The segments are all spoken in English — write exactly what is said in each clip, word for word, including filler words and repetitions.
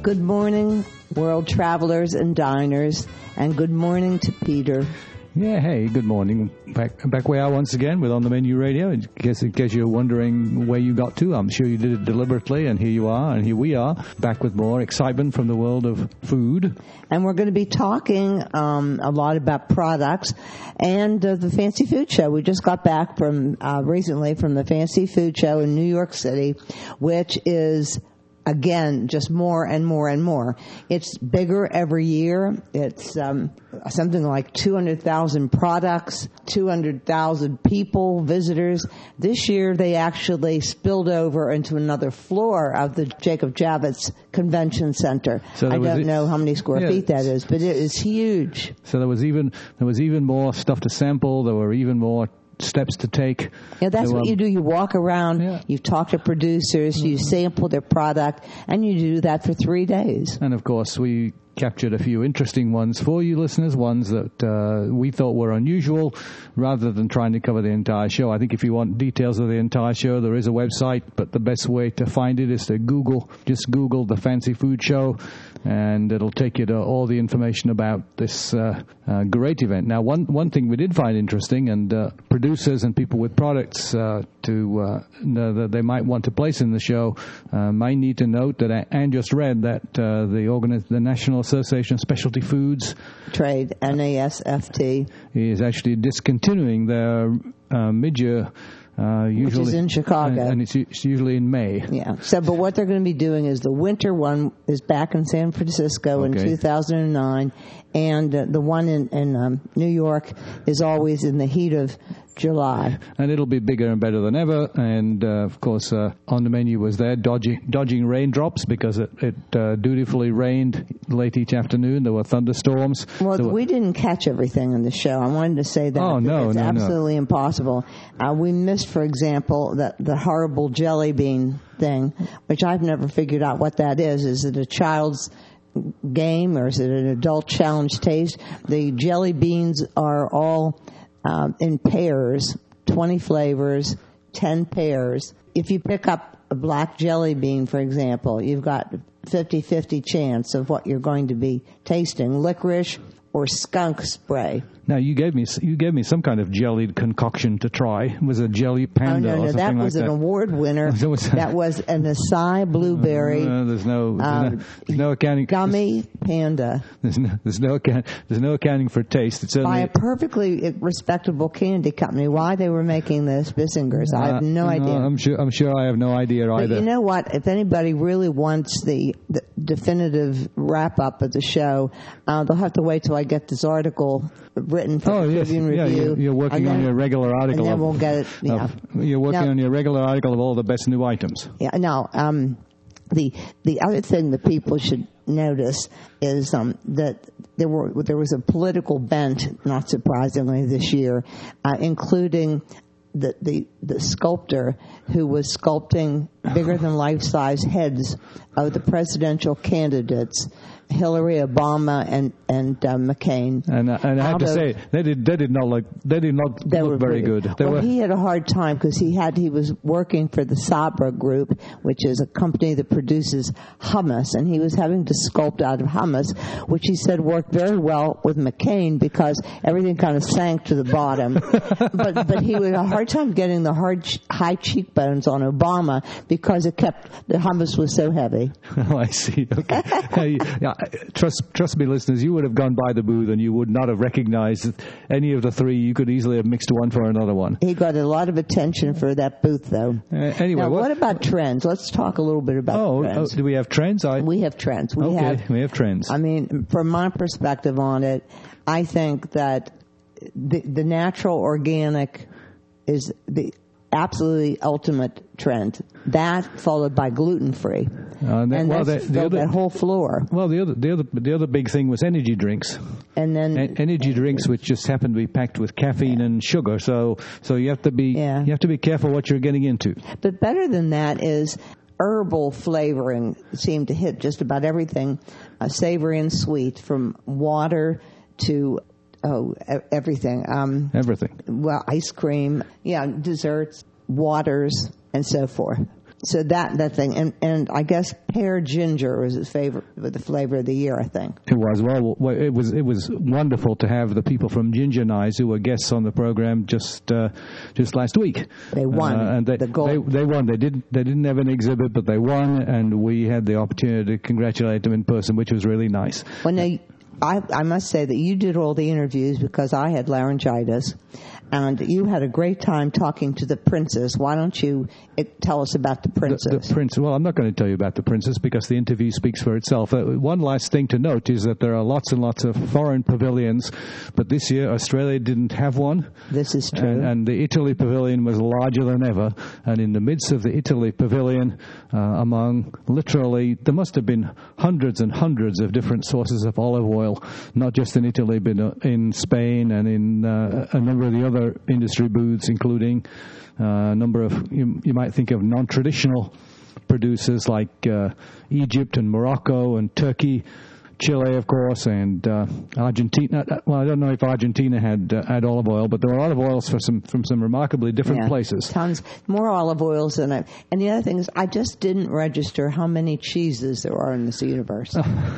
Good morning, world travelers and diners, and good morning to Peter. Yeah, hey, good morning. Back back we are once again with On the Menu Radio. In case, in case you're wondering where you got to, I'm sure you did it deliberately, and here you are, and here we are, back with more excitement from the world of food. And we're going to be talking um, a lot about products and uh, the Fancy Food Show. We just got back from uh, recently from the Fancy Food Show in New York City, which is... Again, just more and more and more. It's bigger every year. It's um, something like two hundred thousand products, two hundred thousand people, visitors. This year, they actually spilled over into another floor of the Jacob Javits Convention Center. So I don't know how many square yeah, feet that is, but it is huge. So there was even there was even more stuff to sample. There were even more steps to take. Yeah, that's so, what um, you do. You walk around, yeah. you talk to producers, you sample their product, and you do that for three days. And, of course, we captured a few interesting ones for you listeners, ones that uh, we thought were unusual, rather than trying to cover the entire show. I think if you want details of the entire show, there is a website, but the best way to find it is to Google, just Google the Fancy Food Show, and it'll take you to all the information about this uh, uh, great event. Now, one one thing we did find interesting, and uh, producers and people with products uh, to uh, know that they might want to place in the show uh, might need to note that Anne just read that uh, the organi- the National Association of Specialty Foods Trade, N A S F T, is actually discontinuing their uh, mid-year. Uh, usually, Which is in Chicago. And, and it's, it's usually in May. Yeah. So, but what they're going to be doing is the winter one is back in San Francisco okay. in two thousand nine, and uh, the one in, in um, New York is always in the heat of July. And it'll be bigger and better than ever. And, uh, of course, uh, on the menu was there, dodging, dodging raindrops because it, it uh, dutifully rained late each afternoon. There were thunderstorms. Well, were... we didn't catch everything on the show. I wanted to say that. Oh, no, it's no, absolutely no. impossible. Uh, we missed, for example, the, the horrible jelly bean thing, which I've never figured out what that is. Is it a child's game or is it an adult challenge taste? The jelly beans are all um, in pairs, twenty flavors, ten pairs. If you pick up a black jelly bean, for example, you've got fifty-fifty chance of what you're going to be tasting, licorice or skunk spray. Now, you gave me you gave me some kind of jellied concoction to try. It was a jelly panda oh, no, no, or something that like was that. an award winner. That was an acai blueberry. Uh, there's no there's, um, no there's no accounting. Gummy panda. There's no there's no, account, there's no accounting for taste. It's only by a perfectly respectable candy company. Why they were making this Bissinger's, I have no uh, idea. No, I'm sure I'm sure I have no idea either. But you know what? If anybody really wants the, the definitive wrap up of the show, uh, they'll have to wait till I get this article written for oh, the yes. Tribune yeah, Review. You're, you're working then, on your regular article. And then of, we'll get it. Yeah. Of, you're working now, on your regular article of all the best new items. Yeah. No. Um, the the other thing that people should notice is um, that there were there was a political bent, not surprisingly, this year, uh, including the, the the sculptor who was sculpting bigger than life size heads of the presidential candidates, Hillary, Obama, and and uh, McCain. And, uh, and I have to of, say, they did they did not look they did not they look were very pretty, good. They well, were, he had a hard time because he had he was working for the Sabra Group, which is a company that produces hummus, and he was having to sculpt out of hummus, which he said worked very well with McCain because everything kind of sank to the bottom. but but he had a hard time getting the hard high cheekbones on Obama because it kept the hummus was so heavy. Oh, I see. Okay. Hey, yeah, trust trust me, listeners. You would have gone by the booth and you would not have recognized any of the three. You could easily have mixed one for another one. He got a lot of attention for that booth, though. Uh, anyway, now, what, what about trends? Let's talk a little bit about oh, trends. Oh, do we have trends? I, we have trends. We okay, have, we have trends. I mean, from my perspective on it, I think that the, the natural organic is the absolutely ultimate trend. That followed by gluten-free, uh, that, and well, that's the, the filled other, that whole floor. Well, the other, the other, the other big thing was energy drinks, and then e- energy drinks, which just happen to be packed with caffeine yeah. and sugar. So, so you have to be, yeah. you have to be careful what you're getting into. But better than that is herbal flavoring seemed to hit just about everything, uh, savory and sweet, from water to oh everything. Um, everything. Well, ice cream, yeah, desserts, waters, and so forth. So that that thing, and and I guess pear ginger was his favorite, the flavor of the year, I think. It was well. It was it was wonderful to have the people from Ginger Nice who were guests on the program just uh, just last week. They won, uh, and they, the gold. They, they won. They didn't they didn't have an exhibit, but they won, and we had the opportunity to congratulate them in person, which was really nice. Well, now, I I must say that you did all the interviews because I had laryngitis. And you had a great time talking to the princess. Why don't you tell us about the princess? The, the prince. Well, I'm not going to tell you about the princess because the interview speaks for itself. Uh, one last thing to note is that there are lots and lots of foreign pavilions, but this year Australia didn't have one. This is true. And, and the Italy pavilion was larger than ever. And in the midst of the Italy pavilion, uh, among literally, there must have been hundreds and hundreds of different sources of olive oil, not just in Italy, but in Spain and in uh, a number of the other industry booths, including uh, a number of, you, you might think of non-traditional producers like uh, Egypt and Morocco and Turkey, Chile, of course, and uh, Argentina. Well, I don't know if Argentina had uh, had olive oil, but there were olive oils for some from some remarkably different yeah, places. Tons more olive oils than I. And the other thing is, I just didn't register how many cheeses there are in this universe.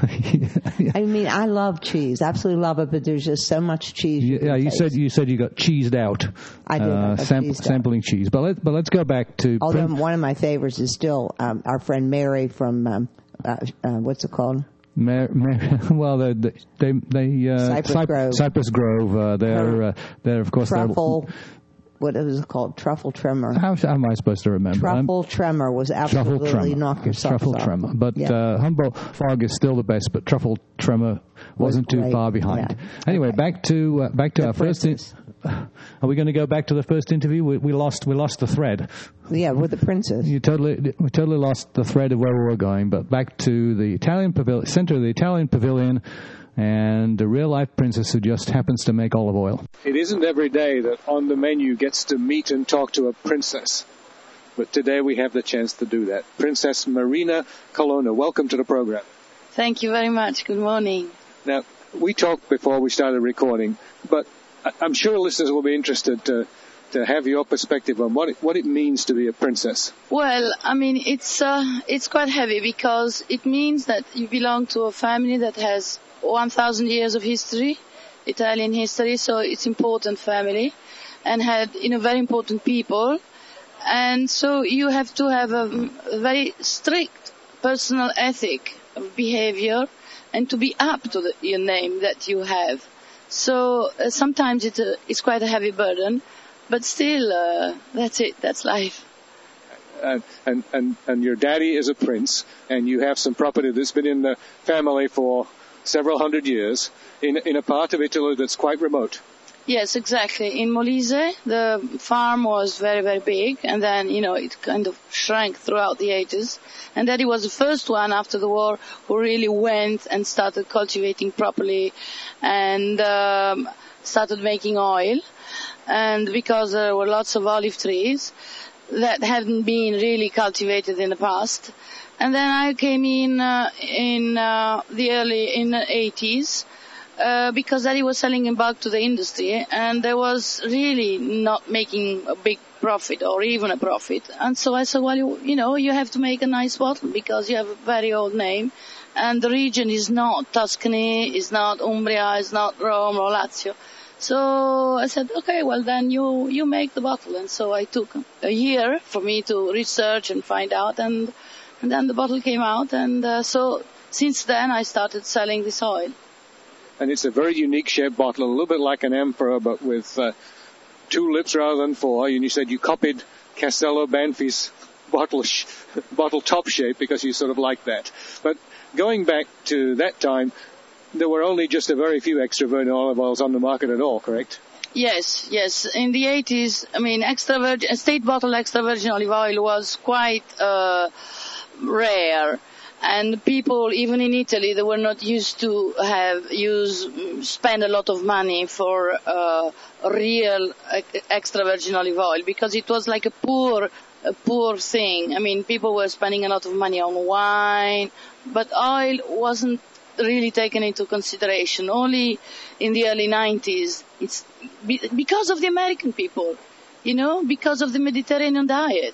yeah. I mean, I love cheese, absolutely love it, but there's just so much cheese. You yeah, you taste. said you said you got cheesed out. I did. Uh, sam- cheesed sampling out. cheese, but let but let's go back to. Although Prin- one of my favorites is still um, our friend Mary from um, uh, uh, what's it called? Mar- Mar- well, they they, they uh, Cypress Cy- Grove. Cypress Grove. Uh, they're uh, they're of course truffle. What is it called? Truffle Tremor. How, how am I supposed to remember? Truffle I'm, Tremor was absolutely Tremor. knock yourself Truffle off. Tremor, but yeah. uh, Humboldt Fog is still the best. But Truffle Tremor wasn't was too far behind. Yeah. Anyway, okay. back to uh, back to the our princess. first. In- Are we going to go back to the first interview? We, we lost we lost the thread. Yeah, with the princess. You totally we totally lost the thread of where we were going. But back to the Italian pavilion, center of the Italian pavilion, and the real life princess who just happens to make olive oil. It isn't every day that On the Menu gets to meet and talk to a princess, but today we have the chance to do that. Princess Marina Colonna, welcome to the program. Thank you very much. Good morning. Now, we talked before we started recording, but I'm sure listeners will be interested to to have your perspective on what it, what it means to be a princess. Well, I mean, it's uh, it's quite heavy because it means that you belong to a family that has one thousand years of history, Italian history, so it's important family, and had, you know, very important people. And so you have to have a, a very strict personal ethic of behavior and to be up to the, your name that you have. So uh, sometimes it, uh, it's quite a heavy burden, but still, uh, that's it, that's life. And, and, and, and your daddy is a prince, and you have some property that's been in the family for several hundred years in, in a part of Italy that's quite remote. Yes, exactly. In Molise, the farm was very, very big, and then, you know, it kind of shrank throughout the ages. And Daddy was the first one after the war who really went and started cultivating properly and um, started making oil. And because there were lots of olive trees that hadn't been really cultivated in the past. And then I came in uh, in uh, the early, in the eighties. Uh, because Daddy was selling in bulk to the industry, and there was really not making a big profit or even a profit. And so I said, well, you, you know, you have to make a nice bottle because you have a very old name, and the region is not Tuscany, is not Umbria, is not Rome or Lazio. So I said, okay, well then you, you make the bottle. And so I took a year for me to research and find out, and, and then the bottle came out, and uh, so since then I started selling this oil. And it's a very unique shaped bottle, a little bit like an amphora, but with uh, two lips rather than four. And you said you copied Castello Banfi's bottle sh- bottle top shape because you sort of like that. But going back to that time, there were only just a very few extra virgin olive oils on the market at all, correct? Yes, yes. In the eighties, I mean, extra virgin, state bottle extra virgin olive oil was quite uh, rare. And people, even in Italy, they were not used to have use spend a lot of money for uh, real extra virgin olive oil because it was like a poor, a poor thing. I mean, people were spending a lot of money on wine, but oil wasn't really taken into consideration. Only in the early nineties, it's because of the American people, you know, because of the Mediterranean diet.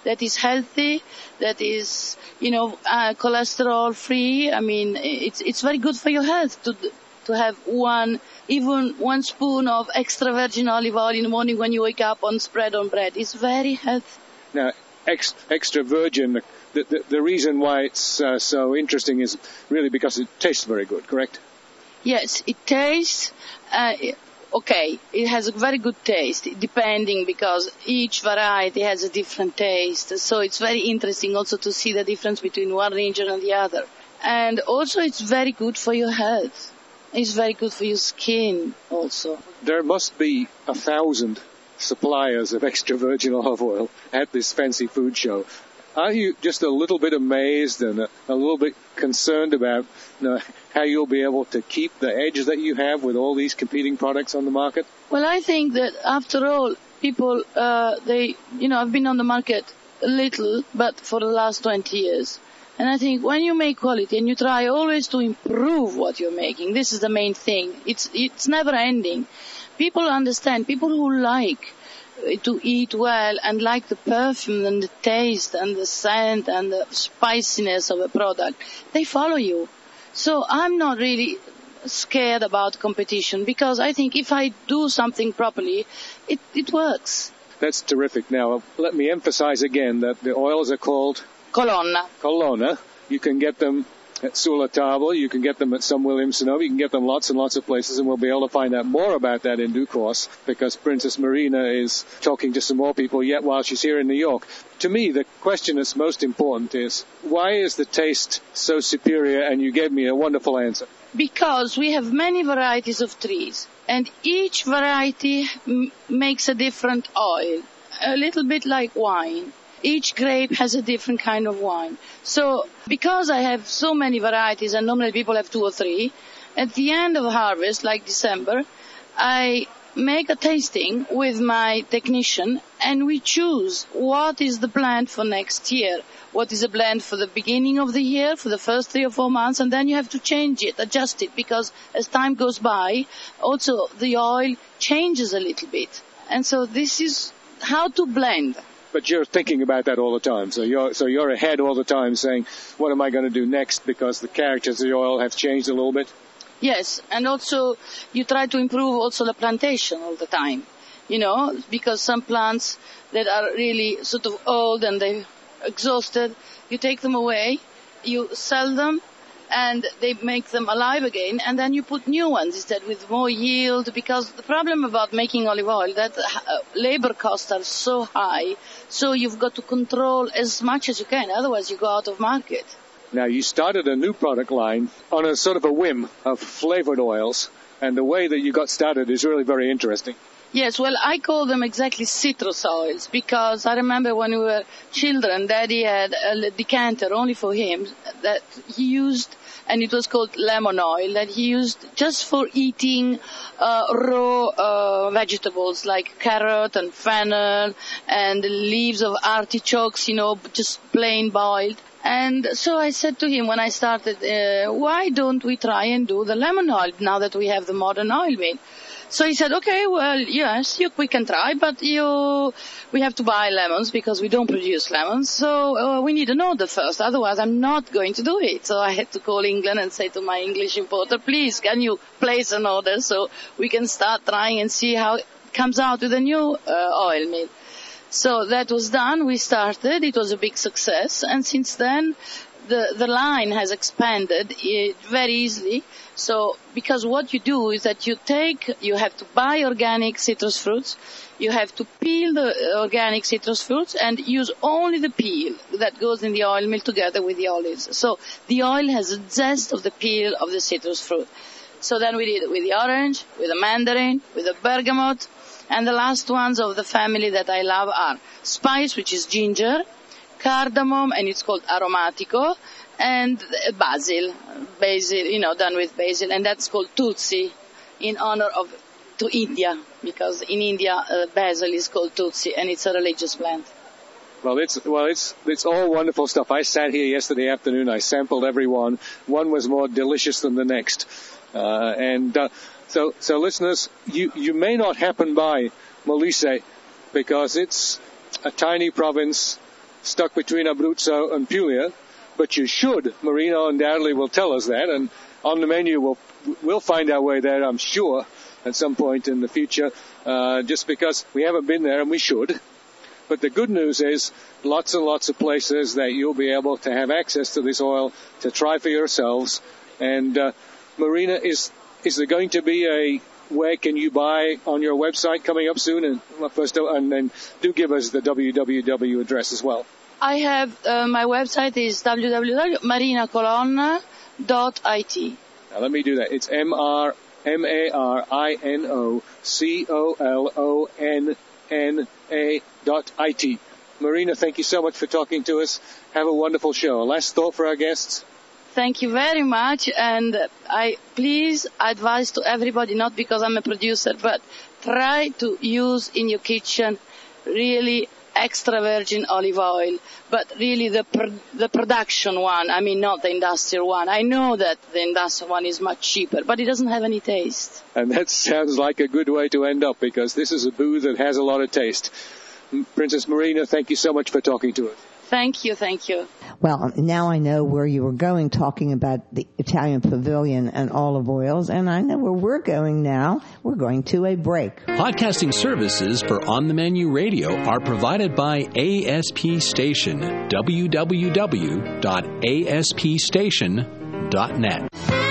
that is healthy, that is, you know, uh, cholesterol free. I mean, it's it's very good for your health to to have one, even one spoon of extra virgin olive oil in the morning when you wake up on spread on bread. It's very healthy. Now, ex, extra virgin, the, the, the reason why it's uh, so interesting is really because it tastes very good, correct? Yes, it tastes, uh, okay, it has a very good taste, depending, because each variety has a different taste. So it's very interesting also to see the difference between one region and the other. And also it's very good for your health. It's very good for your skin also. There must be a thousand suppliers of extra virgin olive oil at this fancy food show. Are you just a little bit amazed and a, a little bit concerned about, you know, how you'll be able to keep the edge that you have with all these competing products on the market? Well, I think that after all, people, uh, they, you know, I've been on the market a little, but for the last twenty years. And I think when you make quality and you try always to improve what you're making, this is the main thing. It's, it's never ending. People understand, people who like to eat well and like the perfume and the taste and the scent and the spiciness of a product, they follow you. So I'm not really scared about competition, because I think if I do something properly, it, it works. That's terrific. Now, let me emphasize again that the oils are called Colonna. Colonna. You can get them at Sulla Table. You can get them at some Williams-Sonoma. You can get them lots and lots of places, and we'll be able to find out more about that in due course, because Princess Marina is talking to some more people yet while she's here in New York. To me, the question that's most important is, why is the taste so superior? And you gave me a wonderful answer. Because we have many varieties of trees, and each variety m- makes a different oil, a little bit like wine. Each grape has a different kind of wine. So because I have so many varieties, and normally people have two or three, at the end of harvest, like December, I make a tasting with my technician, and we choose what is the blend for next year, what is a blend for the beginning of the year, for the first three or four months, and then you have to change it, adjust it, because as time goes by, also the oil changes a little bit. And so this is how to blend. But you're thinking about that all the time. So you're, so you're ahead all the time saying, what am I going to do next? Because the characters of the oil have changed a little bit. Yes. And also you try to improve also the plantation all the time. You know, because some plants that are really sort of old and they're exhausted, you take them away, you sell them, and they make them alive again, and then you put new ones instead with more yield, because the problem about making olive oil, that uh, labor costs are so high, so you've got to control as much as you can, otherwise you go out of market. Now, you started a new product line on a sort of a whim of flavored oils, and the way that you got started is really very interesting. Yes, well, I call them exactly citrus oils, because I remember when we were children, Daddy had a decanter only for him that he used, and it was called lemon oil, that he used just for eating uh, raw uh, vegetables like carrot and fennel and the leaves of artichokes, you know, just plain boiled. And so I said to him when I started, uh, why don't we try and do the lemon oil now that we have the modern oil mill? So he said, okay, well, yes, you, we can try, but you, we have to buy lemons because we don't produce lemons. So uh, we need an order first. Otherwise, I'm not going to do it. So I had to call England and say to my English importer, please, can you place an order so we can start trying and see how it comes out with a new uh, oil mill. So that was done. We started. It was a big success. And since then, the, the line has expanded it very easily. So, because what you do is that you take, you have to buy organic citrus fruits, you have to peel the organic citrus fruits and use only the peel that goes in the oil mill together with the olives. So, the oil has a zest of the peel of the citrus fruit. So then we did it with the orange, with the mandarin, with the bergamot, and the last ones of the family that I love are spice, which is ginger, cardamom, and it's called aromatico, and basil, basil, you know, done with basil, and that's called Tutsi, in honor of, to India, because in India, uh, basil is called Tutsi, and it's a religious plant. Well, it's, well, it's, it's all wonderful stuff. I sat here yesterday afternoon, I sampled every one. One was more delicious than the next. Uh, and, uh, so, so listeners, you, you may not happen by Molise, because it's a tiny province stuck between Abruzzo and Puglia, but you should. Marino undoubtedly will tell us that, and on the menu we'll, we'll find our way there, I'm sure, at some point in the future, uh, just because we haven't been there and we should. But the good news is lots and lots of places that you'll be able to have access to this oil to try for yourselves. And uh, Marina, is is there going to be a where can you buy on your website coming up soon? And well, first, and then do give us the w w w address as well. I have uh, my website is w w w dot marina colonna dot i t. Now let me do that. It's M R M A R I N O C O L O N N A dot I T. Marina, thank you so much for talking to us. Have a wonderful show. Last thought for our guests? Thank you very much, and I please advise to everybody, not because I'm a producer, but try to use in your kitchen really extra virgin olive oil, but really the pro- the production one, I mean not the industrial one. I know that the industrial one is much cheaper, but it doesn't have any taste. And that sounds like a good way to end up, because this is a booze that has a lot of taste. Princess Marina, thank you so much for talking to us. Thank you, thank you. Well, now I know where you were going, talking about the Italian pavilion and olive oils, and I know where we're going now. We're going to a break. Podcasting services for On the Menu Radio are provided by A S P Station, w w w dot a s p station dot net.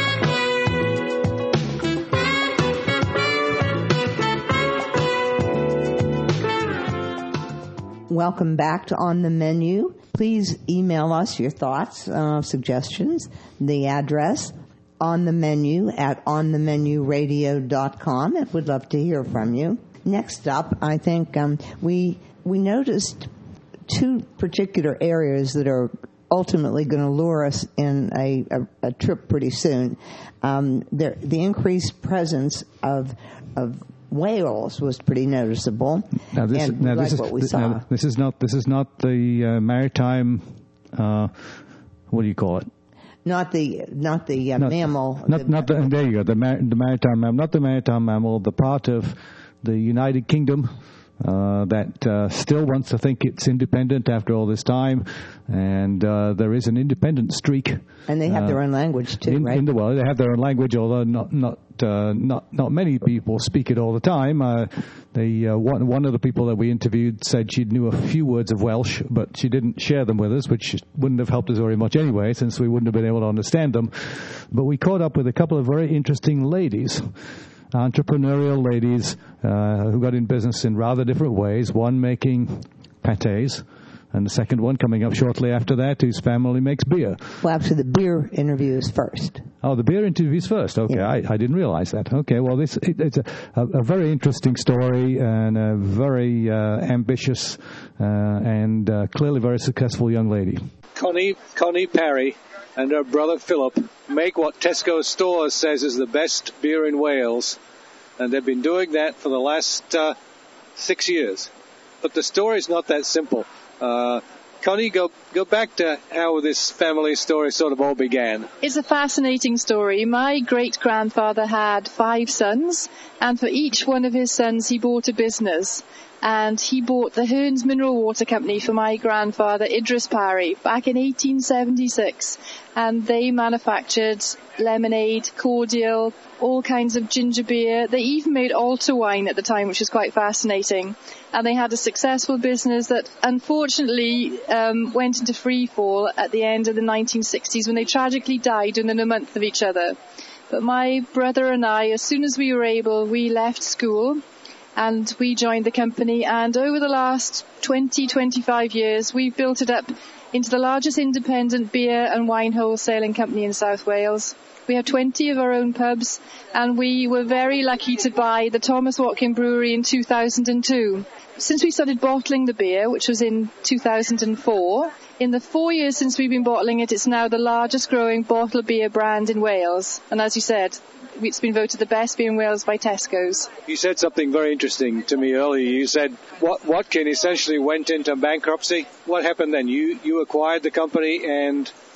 Welcome back to On the Menu. Please email us your thoughts, uh, suggestions. The address, on the menu at on the menu radio dot com. And we'd love to hear from you. Next up, I think um, we we noticed two particular areas that are ultimately going to lure us in a, a, a trip pretty soon. Um, the, the increased presence of of whales was pretty noticeable. Now this, and now like this is what we th- saw. now this is not this is not the uh, maritime. Uh, what do you call it? Not the not the uh, Not- mammal. Not the, not the, there you go. The mar- the maritime mammal, not the maritime mammal. The part of the United Kingdom uh, that uh, still wants to think it's independent after all this time, and uh, there is an independent streak. and they have uh, their own language too, in, right? in the world. They have their own language, although not not uh, not not many people speak it all the time. Uh, the uh, one one of the people that we interviewed said she knew a few words of Welsh, but she didn't share them with us, which wouldn't have helped us very much anyway, since we wouldn't have been able to understand them. But we caught up with a couple of very interesting ladies, entrepreneurial ladies uh, who got in business in rather different ways. One making pâtés, and the second one coming up shortly after that, whose family makes beer. Well, actually, the beer interview is first. Oh, the beer interviews first. Okay, Yeah. I, I didn't realize that. Okay, well, this it, it's a, a, a very interesting story and a very uh, ambitious uh, and uh, clearly very successful young lady. Connie, Connie Parry and her brother Philip make what Tesco Stores says is the best beer in Wales. And they've been doing that for the last uh, six years. But the story's not that simple. Uh, Connie, go go back to how this family story sort of all began. It's a fascinating story. My great-grandfather had five sons, and for each one of his sons he bought a business. And he bought the Hearns Mineral Water Company for my grandfather, Idris Parry, back in eighteen seventy-six. And they manufactured lemonade, cordial, all kinds of ginger beer. They even made altar wine at the time, which was quite fascinating. And they had a successful business that unfortunately um, went into free fall at the end of the nineteen sixties when they tragically died within a month of each other. But my brother and I, as soon as we were able, we left school and we joined the company. And over the last twenty, twenty-five years, we've built it up into the largest independent beer and wine wholesaling company in South Wales. We have twenty of our own pubs, and we were very lucky to buy the Thomas Watkin Brewery in two thousand two. Since we started bottling the beer, which was in two thousand four, in the four years since we've been bottling it, it's now the largest growing bottled beer brand in Wales. And as you said, it's been voted the best beer in Wales by Tesco's. You said something very interesting to me earlier. You said Wat- Watkin essentially went into bankruptcy. What happened then? You you acquired the company and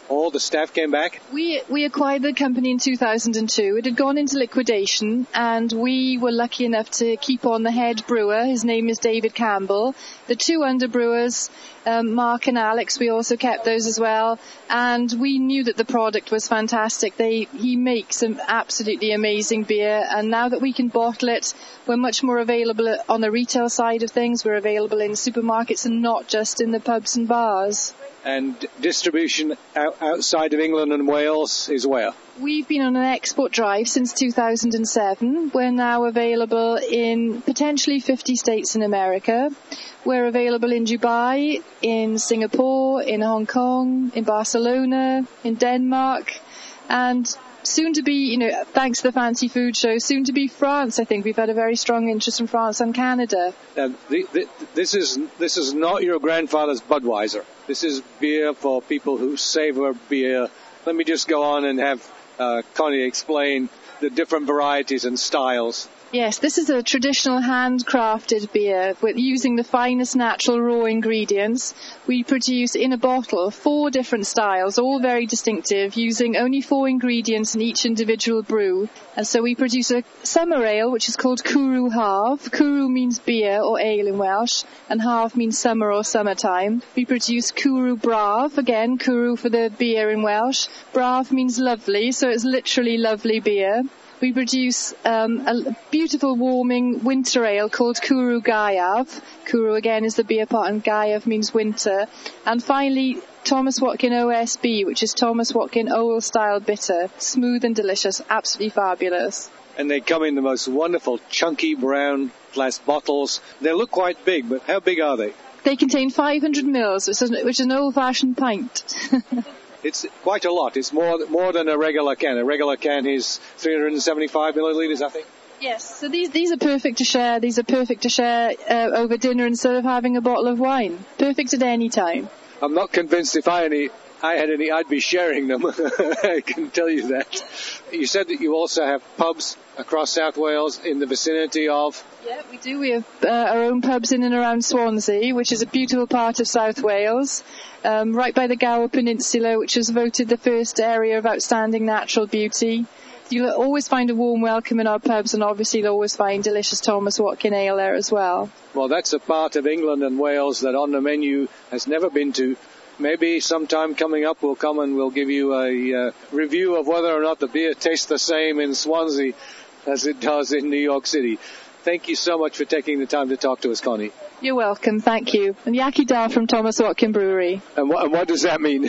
all the staff came back? We we acquired the company in two thousand two. It had gone into liquidation, and we were lucky enough to keep on the head brewer. His name is David Campbell. The two under brewers, um, Mark and Alex, we also kept those as well. And we knew that the product was fantastic. They he makes some absolutely amazing beer, and now that we can bottle it, we're much more available on the retail side of things. We're available in supermarkets and not just in the pubs and bars. And distribution out, outside of England and Wales is where? We've been on an export drive since two thousand seven. We're now available in potentially fifty states in America. We're available in Dubai, in Singapore, in Hong Kong, in Barcelona, in Denmark, and soon to be, you know, thanks to the Fancy Food Show, soon to be France. I think we've had a very strong interest in France and Canada. Uh, the, the, this is this is not your grandfather's Budweiser. This is beer for people who savor beer. Let me just go on and have uh, Connie explain the different varieties and styles. Yes, this is a traditional handcrafted beer with using the finest natural raw ingredients. We produce in a bottle four different styles, all very distinctive, using only four ingredients in each individual brew. And so we produce a summer ale, which is called Cwrw Haf. Cwrw means beer or ale in Welsh, and Haf means summer or summertime. We produce Cwrw Braf, again, Cwrw for the beer in Welsh. Braf means lovely, so it's literally lovely beer. We produce um, a beautiful warming winter ale called Cwrw Gaeaf. Cwrw again is the beer part and Gaeaf means winter. And finally, Thomas Watkin O S B, which is Thomas Watkin Old Style Bitter. Smooth and delicious, absolutely fabulous. And they come in the most wonderful chunky brown glass bottles. They look quite big, but how big are they? They contain five hundred mils, which is, which is an old-fashioned pint. It's quite a lot. It's more more than a regular can. A regular can is three hundred seventy-five milliliters, I think. Yes, so these these are perfect to share. These are perfect to share uh, over dinner instead of having a bottle of wine. Perfect at any time. I'm not convinced if I had any, I had any, I'd be sharing them. I can tell you that. You said that you also have pubs across South Wales in the vicinity of... Yeah, we do. We have uh, our own pubs in and around Swansea, which is a beautiful part of South Wales, um, right by the Gower Peninsula, which was voted the first area of outstanding natural beauty. You'll always find a warm welcome in our pubs, and obviously you'll always find delicious Thomas Watkin ale there as well. Well, that's a part of England and Wales that On the Menu has never been to. Maybe sometime coming up we'll come and we'll give you a uh, review of whether or not the beer tastes the same in Swansea as it does in New York City. Thank you so much for taking the time to talk to us, Connie. You're welcome, thank you. And Yaki Da from Thomas Watkin Brewery. And what, and what does that mean?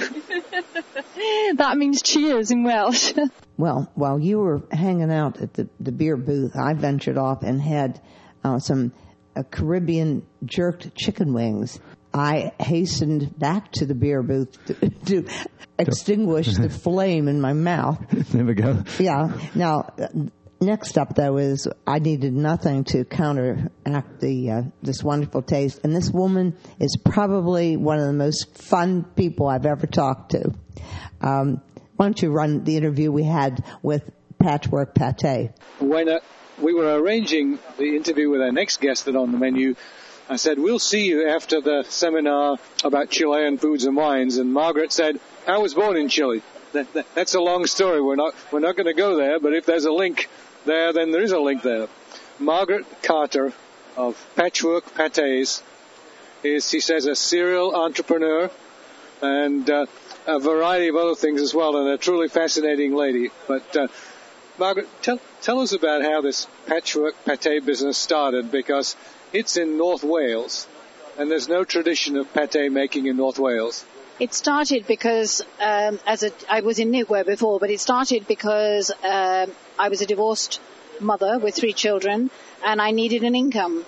That means cheers in Welsh. Well, while you were hanging out at the, the beer booth, I ventured off and had uh, some uh, Caribbean jerked chicken wings. I hastened back to the beer booth to, to extinguish the flame in my mouth. There we go. Yeah. Now, next up, though, is I needed nothing to counteract the uh, this wonderful taste. And this woman is probably one of the most fun people I've ever talked to. Um, why don't you run the interview we had with Patchwork Pate? When uh, we were arranging the interview with our next guest On the Menu, I said, we'll see you after the seminar about Chilean foods and wines. And Margaret said, I was born in Chile. That, that, that's a long story. We're not we're not going to go there, but if there's a link there, then there is a link there. Margaret Carter of Patchwork Pates is, he says, a serial entrepreneur and uh, a variety of other things as well, and a truly fascinating lady. But uh, Margaret, tell tell us about how this Patchwork Pate business started, because it's in North Wales, and there's no tradition of pate making in North Wales. It started because, um, as a, I was in knitwear before, but it started because um, I was a divorced mother with three children, and I needed an income.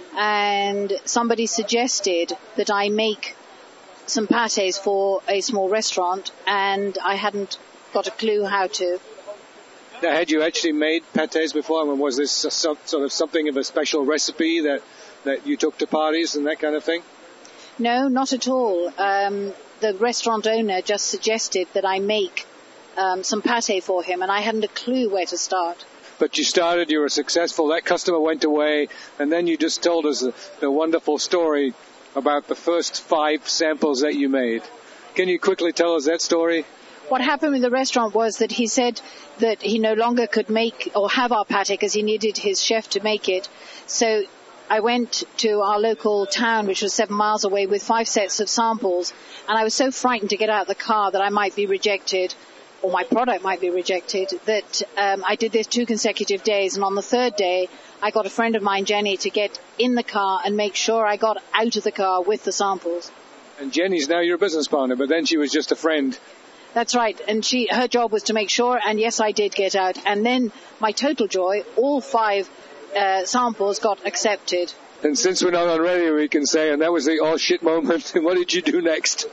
And somebody suggested that I make some pates for a small restaurant, and I hadn't got a clue how to. Now, had you actually made pates before? I mean, was this a, some, sort of something of a special recipe that, that you took to parties and that kind of thing? No, not at all. Um, the restaurant owner just suggested that I make um, some pate for him, and I hadn't a clue where to start. But you started, you were successful, that customer went away, and then you just told us the, the wonderful story about the first five samples that you made. Can you quickly tell us that story? what happened with the restaurant was that he said that he no longer could make or have our pate because he needed his chef to make it. So I went to our local town, which was seven miles away, with five sets of samples, and I was so frightened to get out of the car that I might be rejected, or my product might be rejected, that um, I did this two consecutive days, and on the third day, I got a friend of mine, Jenny, to get in the car and make sure I got out of the car with the samples. And Jenny's now your business partner, but then she was just a friend. That's right, and she her job was to make sure, and yes, I did get out. And then, my total joy, all five uh, samples got accepted. And since we're not on radio, we can say, and that was the oh shit moment. What did you do next?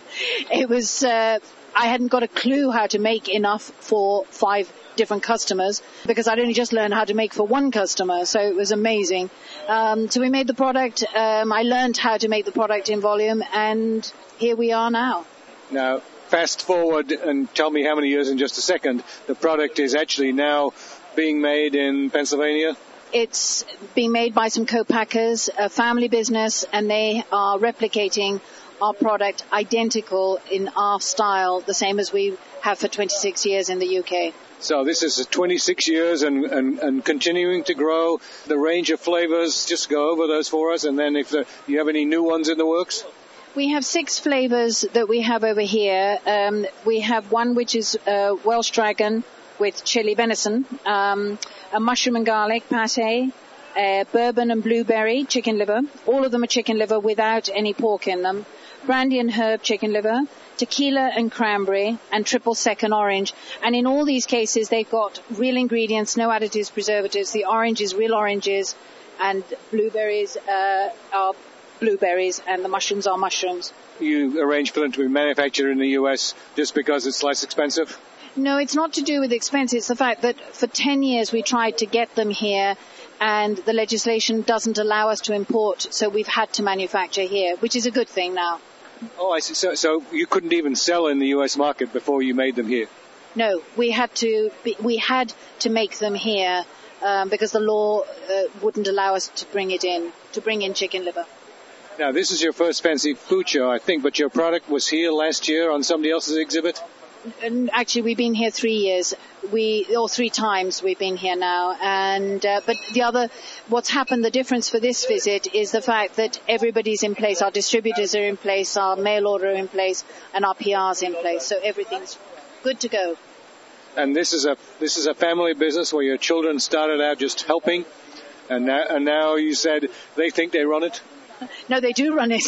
It was, uh, I hadn't got a clue how to make enough for five different customers, because I'd only just learned how to make for one customer, so it was amazing. Um, so we made the product, um, I learned how to make the product in volume, and here we are now. Now, fast forward and tell me how many years in just a second. The product is actually now being made in Pennsylvania? It's being made by some co-packers, a family business, and they are replicating our product identical in our style, the same as we have for twenty-six years in the U K. So this is twenty-six years and, and, and continuing to grow. The range of flavors, just go over those for us, and then if the, you have any new ones in the works? We have six flavors that we have over here. Um, we have one which is uh, Welsh Dragon with chili venison, um, a mushroom and garlic pate, uh, bourbon and blueberry chicken liver. All of them are chicken liver without any pork in them. Brandy and herb chicken liver, tequila and cranberry, and triple sec and orange. And in all these cases, they've got real ingredients, no additives, preservatives. The orange is real oranges, and blueberries uh, are blueberries, and the mushrooms are mushrooms. You arrange for them to be manufactured in the U S just because it's less expensive? No, it's not to do with expense. It's the fact that for ten years we tried to get them here, and the legislation doesn't allow us to import, so we've had to manufacture here, which is a good thing now. Oh, I see. So, so you couldn't even sell in the U S market before you made them here? No, we had to. Be, we had to make them here um, because the law uh, wouldn't allow us to bring it in, to bring in chicken liver. Now, this is your first fancy food show, I think, but your product was here last year on somebody else's exhibit? And actually, we've been here three years. We, or three times we've been here now. And, uh, but the other, what's happened, the difference for this visit is the fact that everybody's in place. Our distributors are in place, our mail order are in place, and our P R's in place. So everything's good to go. And this is a, this is a family business where your children started out just helping, and now, and now you said they think they run it? No, they do run it.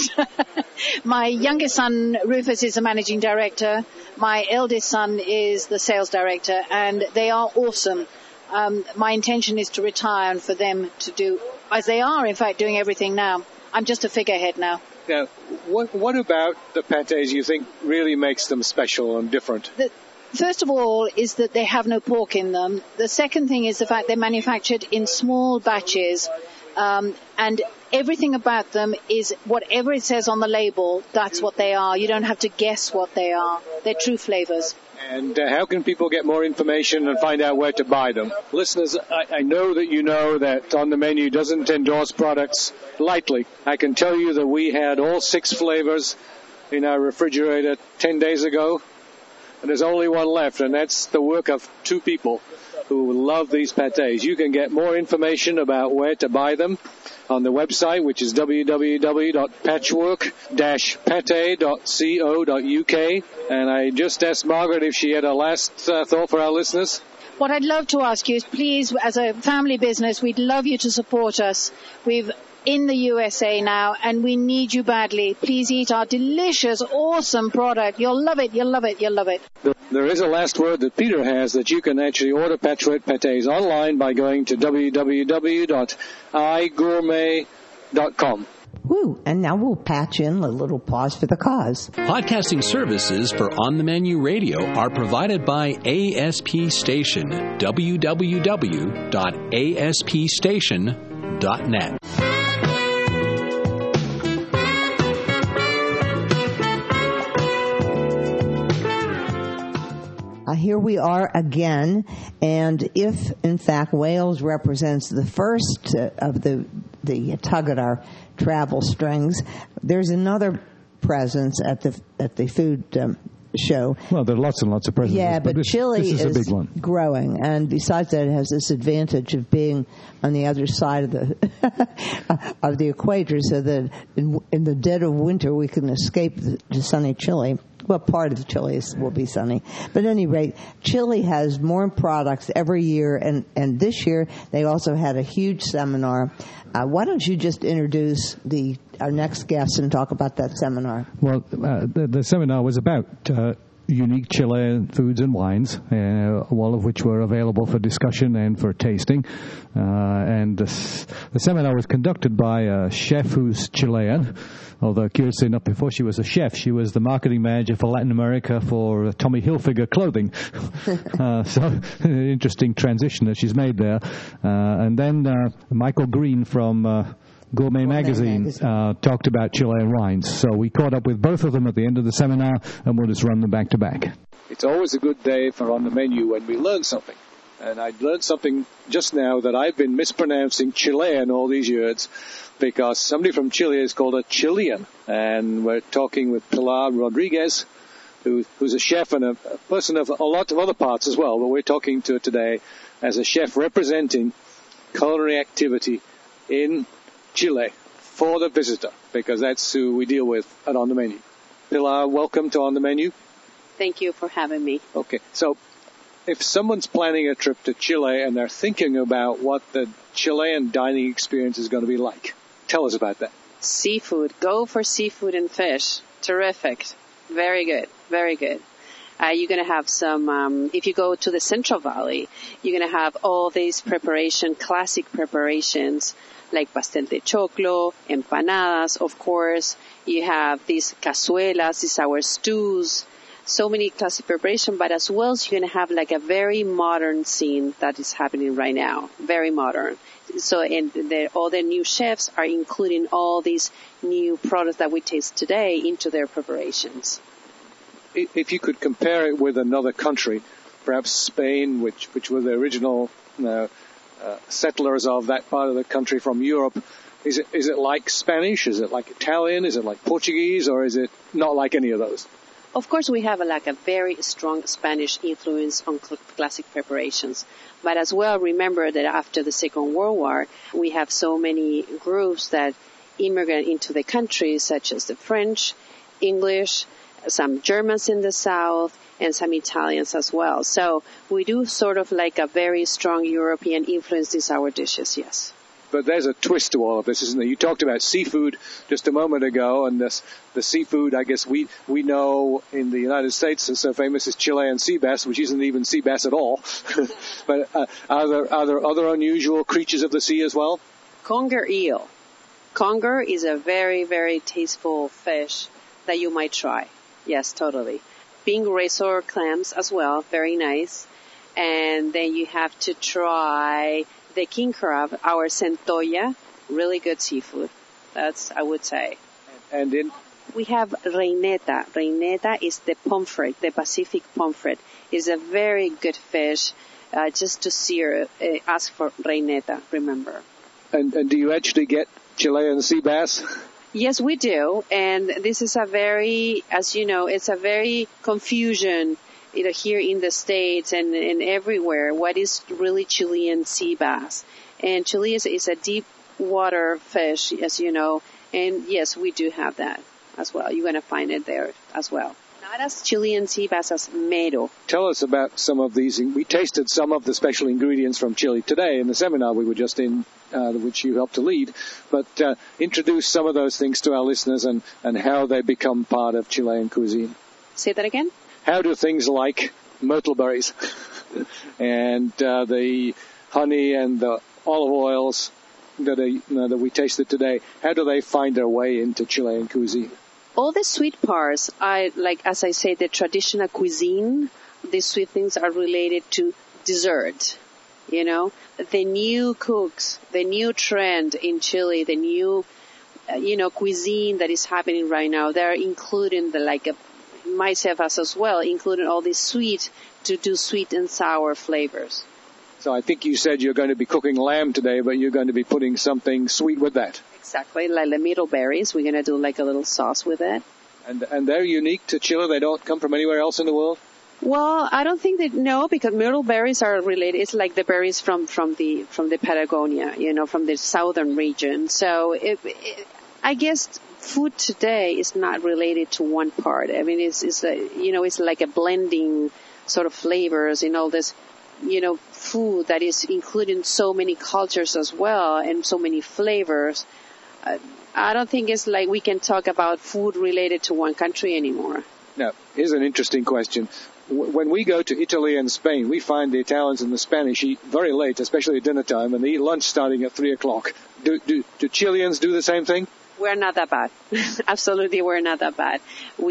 My youngest son, Rufus, is the managing director. My eldest son is the sales director, and they are awesome. Um, my intention is to retire and for them to do, as they are, in fact, doing everything now. I'm just a figurehead now. Now, what, what about the pâtés you think really makes them special and different? The, First of all is that they have no pork in them. The second thing is the fact they're manufactured in small batches. Um, and everything about them is whatever it says on the label, that's what they are. You don't have to guess what they are. They're true flavors. And uh, how can people get more information and find out where to buy them? Listeners, I, I know that you know that On the Menu doesn't endorse products lightly. I can tell you that we had all six flavors in our refrigerator ten days ago, and there's only one left, and that's the work of two people who love these pâtés. You can get more information about where to buy them on the website, which is w w w dot patchwork dash pate dot co dot u k. And I just asked Margaret if she had a last uh, thought for our listeners. What I'd love to ask you is, please, as a family business, we'd love you to support us. We've in the U S A now, and we need you badly. Please eat our delicious, awesome product. You'll love it, you'll love it, you'll love it. There is a last word that Peter has, that you can actually order Patchwork pâtés online by going to w w w dot i gourmet dot com. Woo, and now we'll patch in a little pause for the cause. Podcasting services for On the Menu Radio are provided by A S P Station, w w w dot a s p station dot net. Uh, here we are again, and if, in fact, Wales represents the first uh, of the the tug at our travel strings, there's another presence at the at the food um, show. Well, there are lots and lots of presidents. Yeah, but, but this, Chile this is, is, a big one. growing, and besides that, it has this advantage of being on the other side of the of the equator, so that in, in the dead of winter we can escape the, the sunny Chile. Well, part of Chile is, will be sunny. But at any rate, Chile has more products every year, and, and this year they also had a huge seminar. Uh, why don't you just introduce the our next guest and talk about that seminar? Well, uh, the, the seminar was about uh, unique Chilean foods and wines, uh, all of which were available for discussion and for tasting. Uh, and the, the seminar was conducted by a chef who's Chilean, although curiously enough, before she was a chef, she was the marketing manager for Latin America for Tommy Hilfiger clothing. uh, so, interesting transition that she's made there. Uh, and then uh, Michael Green from uh, Gourmet, Gourmet Magazine, Magazine. Uh, talked about Chilean wines. So we caught up with both of them at the end of the seminar, and we'll just run them back to back. It's always a good day for On the Menu when we learn something. And I learned something just now that I've been mispronouncing Chilean all these years, because somebody from Chile is called a Chilean. And we're talking with Pilar Rodriguez, who, who's a chef and a, a person of a lot of other parts as well. But we're talking to her today as a chef representing culinary activity in Chile for the visitor, because that's who we deal with at On the Menu. Pilar, welcome to On the Menu. Thank you for having me. Okay, so if someone's planning a trip to Chile and they're thinking about what the Chilean dining experience is going to be like, tell us about that. Seafood. Go for seafood and fish. Terrific. Very good. Very good. Uh, you're going to have some, um, if you go to the Central Valley, you're going to have all these preparation, classic preparations, like pastel de choclo, empanadas, of course. You have these cazuelas, these sour stews, so many classic preparation, but as well as you're going to have like a very modern scene that is happening right now. Very modern. So, and the, all the new chefs are including all these new products that we taste today into their preparations. If you could compare it with another country, perhaps Spain, which which were the original you know, uh, settlers of that part of the country from Europe, is it is it like Spanish? Is it like Italian? Is it like Portuguese? Or is it not like any of those? Of course, we have a, like a very strong Spanish influence on cl- classic preparations. But as well, remember that after the Second World War, we have so many groups that immigrate into the country, such as the French, English, some Germans in the south, and some Italians as well. So we do sort of like a very strong European influence in our dishes, yes. But there's a twist to all of this, isn't there? You talked about seafood just a moment ago, and this, the seafood, I guess we, we know in the United States is so famous as Chilean sea bass, which isn't even sea bass at all. But uh, are there are there other unusual creatures of the sea as well? Conger eel. Conger is a very, very tasteful fish that you might try. Yes, totally. Pink razor clams as well, very nice. And then you have to try the king crab, our centolla, really good seafood. That's, I would say. And in? We have reineta. Reineta is the pomfret, the Pacific pomfret. It's a very good fish. Uh, just to sear, uh, ask for reineta, remember. And, and do you actually get Chilean sea bass? Yes, we do. And this is a very, as you know, it's a very confusion you know, here in the States and, and everywhere, what is really Chilean sea bass. And Chile is, is a deep water fish, as you know, and yes, we do have that as well. You're going to find it there as well. Not as Chilean sea bass as mero. Tell us about some of these. We tasted some of the special ingredients from Chile today in the seminar we were just in, uh, which you helped to lead. But uh, introduce some of those things to our listeners and, and how they become part of Chilean cuisine. Say that again? How do things like myrtle berries and uh, the honey and the olive oils that, are, you know, that we tasted today, how do they find their way into Chilean cuisine? All the sweet parts, I like, as I say, the traditional cuisine, these sweet things are related to dessert, you know. The new cooks, the new trend in Chile, the new, uh, you know, cuisine that is happening right now, they're including the, like, a, myself as, as well, including all this sweet to do sweet and sour flavors. So I think you said you're going to be cooking lamb today, but you're going to be putting something sweet with that. Exactly, like the myrtle berries. We're going to do like a little sauce with it. And and they're unique to Chile? They don't come from anywhere else in the world? Well, I don't think that, no, because myrtle berries are related. It's like the berries from, from the, from the Patagonia, you know, from the southern region. So it, it, I guess food today is not related to one part. I mean, it's, it's a, you know, it's like a blending sort of flavors in all this, you know, food that is including so many cultures as well and so many flavors. Uh, I don't think it's like we can talk about food related to one country anymore. Now, here's an interesting question. When we go to Italy and Spain, we find the Italians and the Spanish eat very late, especially at dinner time, and they eat lunch starting at three o'clock. Do, do, do Chileans do the same thing? We're not that bad. Absolutely, we're not that bad.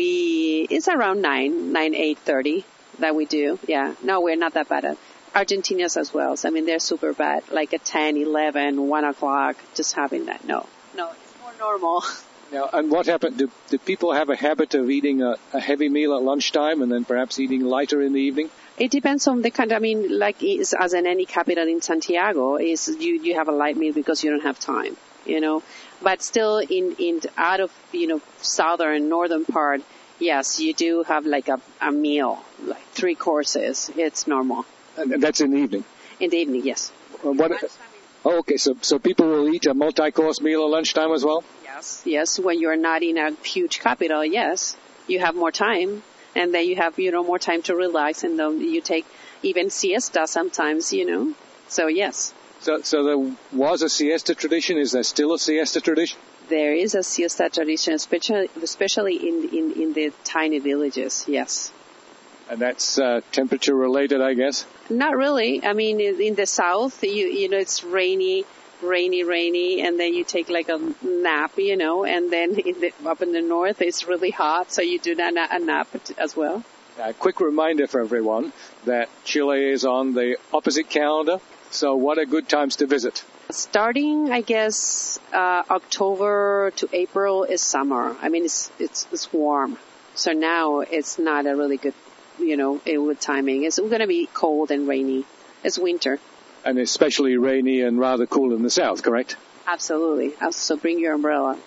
We, it's around nine, nine, eight thirty that we do. Yeah. No, we're not that bad. Argentinians as well. So, I mean, they're super bad. Like at ten, eleven, one o'clock, just having that. No. No, it's more normal. Now, and what happened? Do, do people have a habit of eating a, a heavy meal at lunchtime and then perhaps eating lighter in the evening? It depends on the country. I mean, like is, as in any capital in Santiago, is you, you have a light meal because you don't have time, you know. But still, in, in out of, you know, southern, northern part, yes, you do have like a, a meal, like three courses. It's normal. And that's in the evening? In the evening, yes. Uh, what, oh, okay, so, so people will eat a multi-course meal at lunchtime as well? Yes, yes. When you're not in a huge capital, yes, you have more time, and then you have, you know, more time to relax, and then you take even siesta sometimes, you know. So yes. So, so there was a siesta tradition. Is there still a siesta tradition? There is a siesta tradition, especially especially in in in the tiny villages. Yes. And that's uh, temperature related, I guess. Not really. I mean, in, in the south, you you know, it's rainy. rainy, rainy, and then you take like a nap, you know, and then in the, up in the north it's really hot, so you do that a nap as well. A quick reminder for everyone that Chile is on the opposite calendar, so what are good times to visit? Starting, I guess, uh, October to April is summer. I mean, it's, it's, it's warm. So now it's not a really good, you know, a good timing. It's going to be cold and rainy. It's winter. And especially rainy and rather cool in the south, correct? Absolutely. So bring your umbrella.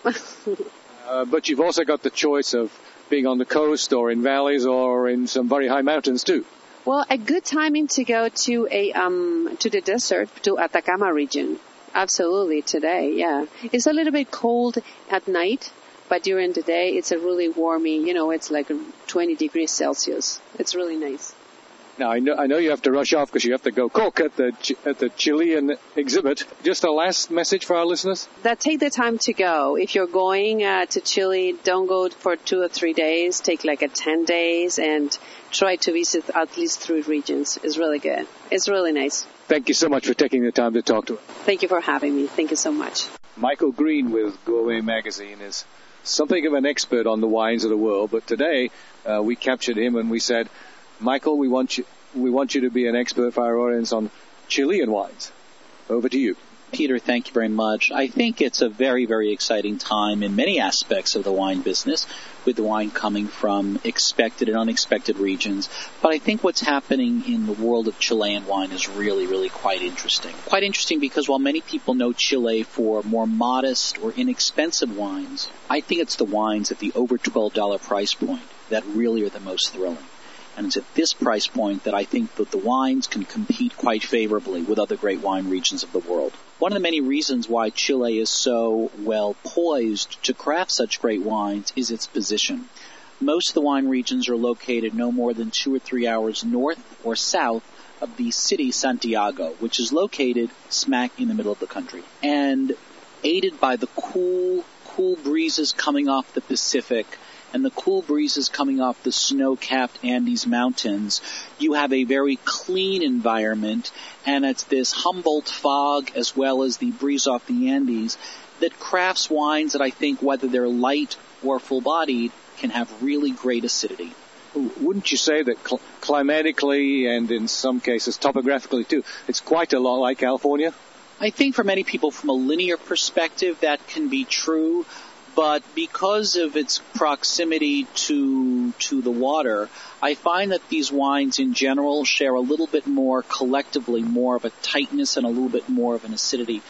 uh, but you've also got the choice of being on the coast or in valleys or in some very high mountains too. Well, a good timing to go to a um to the desert, to Atacama region. Absolutely, today, yeah. It's a little bit cold at night, but during the day it's a really warmy, you know, it's like twenty degrees Celsius. It's really nice. Now, I know, I know you have to rush off because you have to go cook at the at the Chilean exhibit. Just a last message for our listeners? That take the time to go. If you're going uh, to Chile, don't go for two or three days. Take like a ten days and try to visit at least three regions. It's really good. It's really nice. Thank you so much for taking the time to talk to us. Thank you for having me. Thank you so much. Michael Green with Gourmet Magazine is something of an expert on the wines of the world, but today uh, we captured him and we said, Michael, we want you we want you to be an expert for our audience on Chilean wines. Over to you. Peter, thank you very much. I think it's a very, very exciting time in many aspects of the wine business, with the wine coming from expected and unexpected regions. But I think what's happening in the world of Chilean wine is really, really quite interesting. Quite interesting because while many people know Chile for more modest or inexpensive wines, I think it's the wines at the over twelve dollars price point that really are the most thrilling. And it's at this price point that I think that the wines can compete quite favorably with other great wine regions of the world. One of the many reasons why Chile is so well poised to craft such great wines is its position. Most of the wine regions are located no more than two or three hours north or south of the city Santiago, which is located smack in the middle of the country. And aided by the cool, cool breezes coming off the Pacific and the cool breezes coming off the snow-capped Andes Mountains, you have a very clean environment, and it's this Humboldt fog as well as the breeze off the Andes that crafts wines that I think, whether they're light or full-bodied, can have really great acidity. Wouldn't you say that cl- climatically and in some cases topographically too, it's quite a lot like California? I think for many people from a linear perspective that can be true. But because of its proximity to to the water, I find that these wines in general share a little bit more collectively, more of a tightness and a little bit more of an acidity.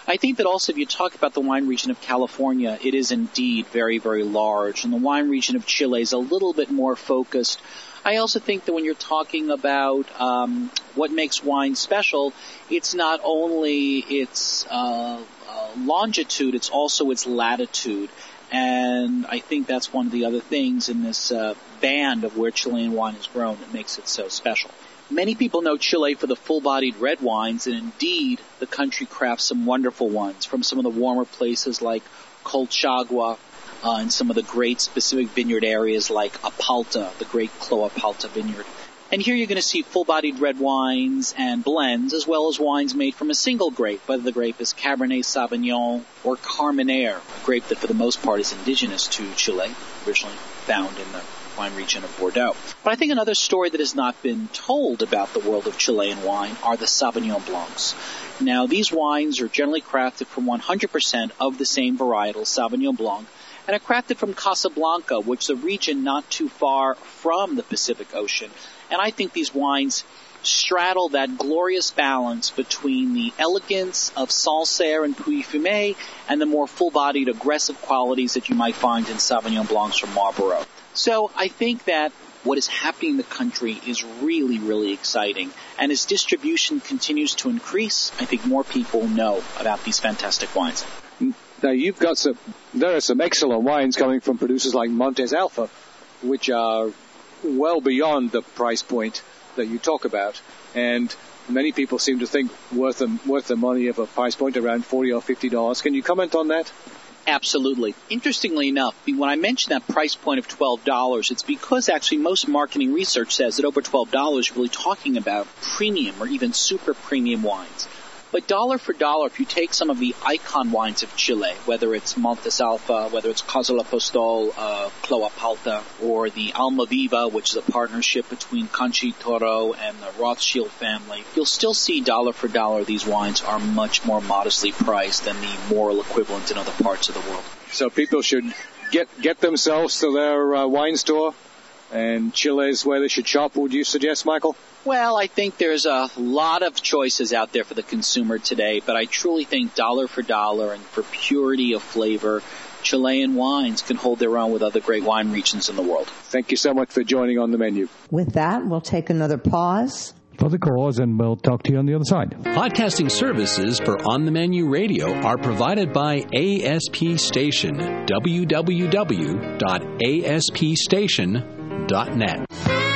I think that also if you talk about the wine region of California, it is indeed very, very large. And the wine region of Chile is a little bit more focused. I also think that when you're talking about um, what makes wine special, it's not only its uh, uh, longitude, it's also its latitude. And I think that's one of the other things in this uh, band of where Chilean wine is grown that makes it so special. Many people know Chile for the full-bodied red wines, and indeed, the country crafts some wonderful ones from some of the warmer places like Colchagua uh, and some of the great specific vineyard areas like Apalta, the great Clos Apalta vineyard. And here you're going to see full-bodied red wines and blends, as well as wines made from a single grape, whether the grape is Cabernet Sauvignon or Carmenere, a grape that for the most part is indigenous to Chile, originally found in the wine region of Bordeaux. But I think another story that has not been told about the world of Chilean wine are the Sauvignon Blancs. Now, these wines are generally crafted from one hundred percent of the same varietal, Sauvignon Blanc, and are crafted from Casablanca, which is a region not too far from the Pacific Ocean. And I think these wines straddle that glorious balance between the elegance of Sancerre and Puy-Fumé and the more full-bodied, aggressive qualities that you might find in Sauvignon Blancs from Marlborough. So I think that what is happening in the country is really, really exciting. And as distribution continues to increase, I think more people know about these fantastic wines. Now, you've got some, there are some excellent wines coming from producers like Montes Alpha, which are well beyond the price point that you talk about. And many people seem to think worth the, worth the money of a price point around forty dollars or fifty dollars. Can you comment on that? Absolutely. Interestingly enough, when I mention that price point of twelve dollars, it's because actually most marketing research says that over twelve dollars you're really talking about premium or even super premium wines. But dollar for dollar, if you take some of the icon wines of Chile, whether it's Montes Alpha, whether it's Casa del Apostol, uh, Clos Apalta, or the Almaviva, which is a partnership between Conchi Toro and the Rothschild family, you'll still see dollar for dollar these wines are much more modestly priced than the moral equivalent in other parts of the world. So people should get get themselves to their uh, wine store, and Chile is where they should shop, would you suggest, Michael? Well, I think there's a lot of choices out there for the consumer today, but I truly think dollar for dollar and for purity of flavor, Chilean wines can hold their own with other great wine regions in the world. Thank you so much for joining On the Menu. With that, we'll take another pause. For the cause, and we'll talk to you on the other side. Podcasting services for On the Menu Radio are provided by A S P Station, w w w dot a s p station dot net.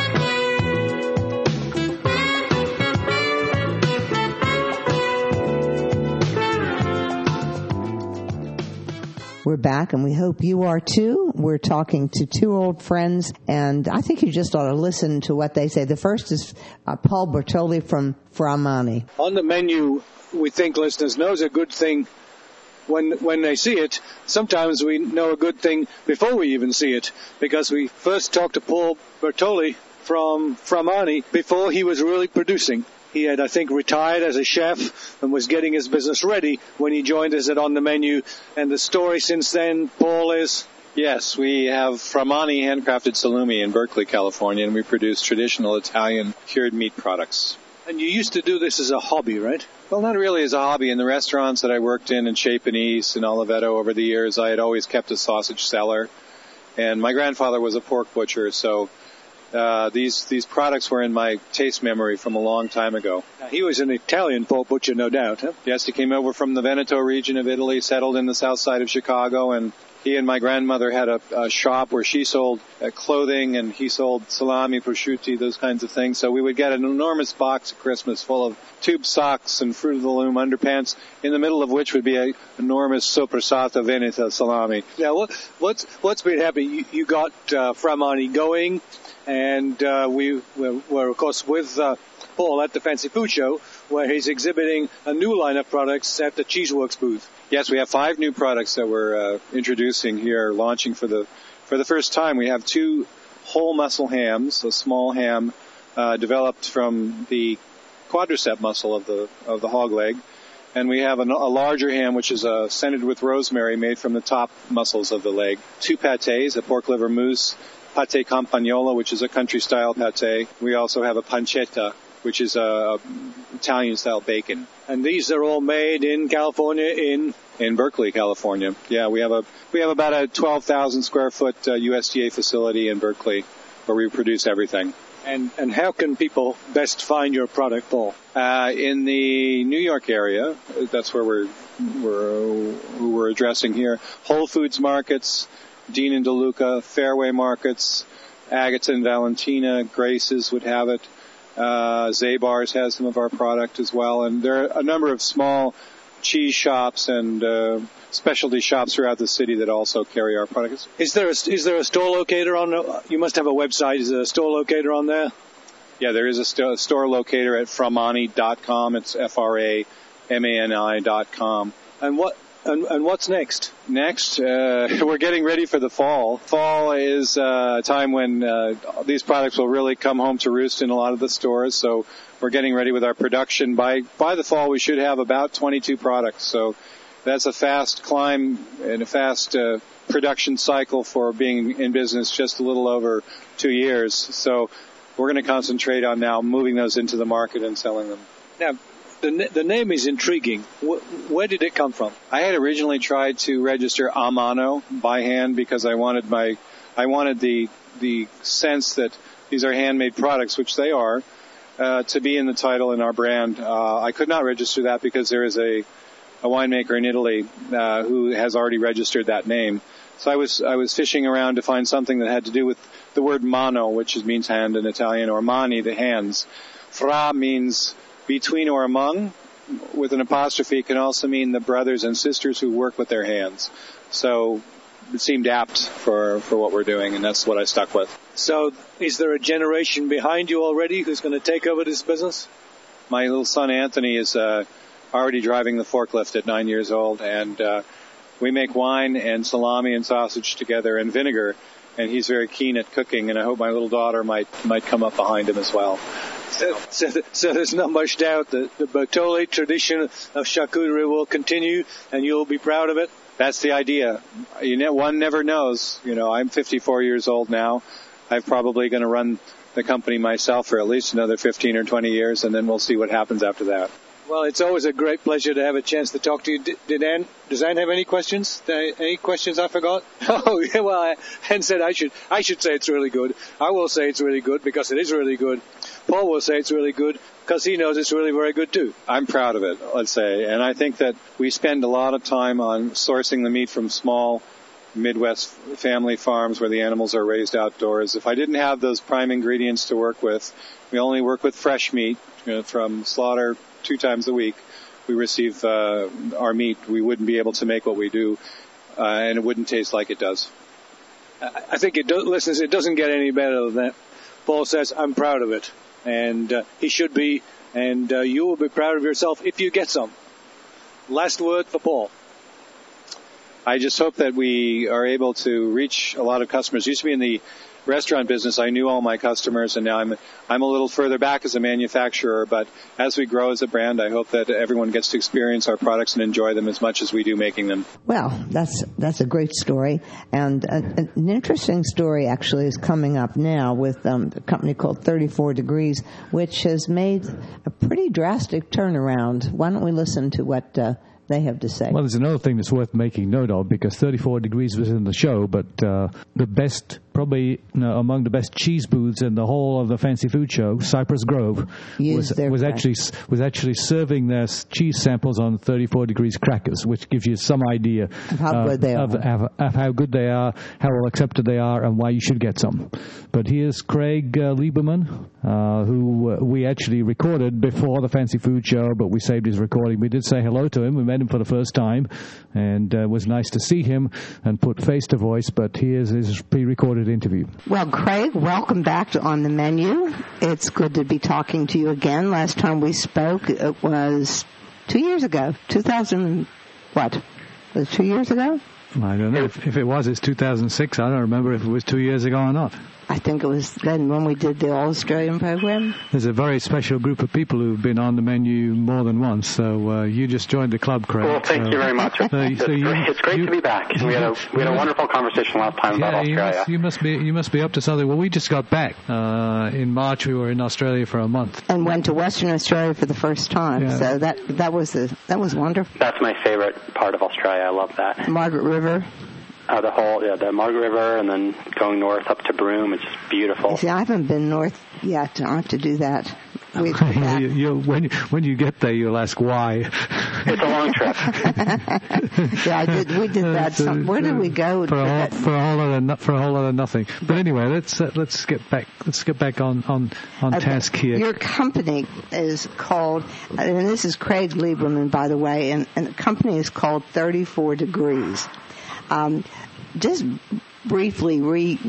We're back, and we hope you are too. We're talking to two old friends, and I think you just ought to listen to what they say. The first is uh, Paul Bertoli from Fra Mani. On the Menu, we think listeners knows a good thing when when they see it. Sometimes we know a good thing before we even see it, because we first talked to Paul Bertoli from Fra Mani before he was really producing. He had, I think, retired as a chef and was getting his business ready when he joined us at On the Menu. And the story since then, Paul, is... Yes, we have Fra Mani handcrafted salumi in Berkeley, California, and we produce traditional Italian cured meat products. And you used to do this as a hobby, right? Well, not really as a hobby. In the restaurants that I worked in in Chapinese and Oliveto over the years, I had always kept a sausage cellar. And my grandfather was a pork butcher, so... Uh, these these products were in my taste memory from a long time ago. He was an Italian pork butcher, no doubt, huh? Yes, he came over from the Veneto region of Italy, settled in the south side of Chicago, and he and my grandmother had a, a shop where she sold uh, clothing and he sold salami, prosciutti, those kinds of things. So we would get an enormous box at Christmas full of tube socks and Fruit of the Loom underpants, in the middle of which would be an enormous Soprasata Veneta salami. Now, what, what's what's been happening? You, you got uh, Fra Mani going, and uh, we were, were, of course, with uh, Paul at the Fancy Food Show, where he's exhibiting a new line of products at the Cheeseworks booth. Yes, we have five new products that we're uh, introducing here, launching for the for the first time. We have two whole muscle hams, a small ham uh, developed from the quadricep muscle of the of the hog leg, and we have an, a larger ham which is uh, scented with rosemary, made from the top muscles of the leg. Two pâtés, a pork liver mousse, pâté campagnola, which is a country-style pâté. We also have a pancetta, which is a Italian-style bacon. And these are all made in California, in in Berkeley, California. Yeah, we have a we have about a twelve thousand square foot uh, U S D A facility in Berkeley where we produce everything. And and how can people best find your product, Paul? Uh, in the New York area, that's where we're we're who we're addressing here. Whole Foods markets, Dean and DeLuca, Fairway markets, Agata and Valentina, Grace's would have it. Uh, Zabar's has some of our product as well, and there are a number of small cheese shops and uh, specialty shops throughout the city that also carry our products. Is there a, is there a store locator on? The, you must have a website. Is there a store locator on there? Yeah, there is a st- store locator at framani dot com. It's F R A M A N I dot com. And what and, and what's next? Next, uh, we're getting ready for the fall. Fall is uh, a time when uh, these products will really come home to roost in a lot of the stores. So we're getting ready with our production. By by the fall, we should have about twenty-two products. So that's a fast climb and a fast uh, production cycle for being in business just a little over two years. So we're going to concentrate on now moving those into the market and selling them. Now, the, the name is intriguing. Where did it come from? I had originally tried to register a mano by hand because I wanted my, I wanted the the sense that these are handmade products, which they are, uh, to be in the title in our brand. Uh, I could not register that because there is a, a winemaker in Italy uh, who has already registered that name. So I was I was fishing around to find something that had to do with the word mano, which is, means hand in Italian, or mani, the hands. Fra means between or among, with an apostrophe. It can also mean the brothers and sisters who work with their hands. So it seemed apt for, for what we're doing, and that's what I stuck with. So is there a generation behind you already who's going to take over this business? My little son Anthony is uh, already driving the forklift at nine years old, and uh, we make wine and salami and sausage together and vinegar, and he's very keen at cooking, and I hope my little daughter might might come up behind him as well. So, so, so there's not much doubt that the Bertolli tradition of charcuterie will continue, and you'll be proud of it? That's the idea. You know, one never knows. You know, I'm fifty-four years old now. I'm probably going to run the company myself for at least another fifteen or twenty years, and then we'll see what happens after that. Well, it's always a great pleasure to have a chance to talk to you. Did, did Ann, does Ann have any questions? Any questions I forgot? Oh, yeah, well, Ann said I should, I should say it's really good. I will say it's really good because it is really good. Paul will say it's really good because he knows it's really very good too. I'm proud of it, let's say. And I think that we spend a lot of time on sourcing the meat from small Midwest family farms where the animals are raised outdoors. If I didn't have those prime ingredients to work with, we only work with fresh meat, you know, from slaughter two times a week. We receive uh, our meat. We wouldn't be able to make what we do, uh, and it wouldn't taste like it does. I think it does, listeners, it doesn't get any better than that. Paul says, I'm proud of it, and uh, he should be, and uh, you will be proud of yourself if you get some. Last word for Paul. I just hope that we are able to reach a lot of customers. Used to be in the restaurant business, I knew all my customers, and now I'm I'm a little further back as a manufacturer. But as we grow as a brand, I hope that everyone gets to experience our products and enjoy them as much as we do making them. Well, that's that's a great story, and a, an interesting story actually is coming up now with um, a company called thirty-four degrees, which has made a pretty drastic turnaround. Why don't we listen to what uh, they have to say? Well, there's another thing that's worth making note of, because thirty-four degrees was in the show, but uh, the best, probably you know, among the best cheese booths in the whole of the Fancy Food Show, Cypress Grove, was, was actually was actually serving their cheese samples on thirty-four degrees crackers, which gives you some idea of how uh, good they of, are, of, of how good they are, how well accepted they are, and why you should get some. But here's Craig uh, Lieberman, uh, who uh, we actually recorded before the Fancy Food Show, but we saved his recording. We did say hello to him. We met him for the first time, and uh, it was nice to see him and put face to voice, but here's his pre-recorded interview. Well, Craig, welcome back to On the Menu. It's good to be talking to you again. Last time we spoke, it was two years ago, two thousand, what? Was it two years ago? I don't know. If, if it was, it's two thousand six. I don't remember if it was two years ago or not. I think it was then when we did the All-Australian program. There's a very special group of people who've been on the menu more than once, so uh, you just joined the club, Craig. Well, thank so, you very much. So, it's, so great, you, it's great you, to be back. We had a, we had a wonderful conversation last time yeah, about Australia. You must, you must be you must be up to something. Well, we just got back. Uh, in March, we were in Australia for a month. And went to Western Australia for the first time, yeah. so that that was a, that was wonderful. That's my favorite part of Australia. I love that. Margaret River. Uh, the whole, yeah, the Margaret River, and then going north up to Broome. It's just beautiful. See, I haven't been north yet. I have to do that. you, you, when, you, when you get there, you'll ask why. It's a long trip. yeah, I did. We did that. Some, where did we go? For a whole, for a whole other, for a whole other nothing. But anyway, let's uh, let's get back. Let's get back on on on okay. task here. Your company is called, and this is Craig Lieberman, by the way, and, and the company is called thirty-four Degrees. Um, just briefly re,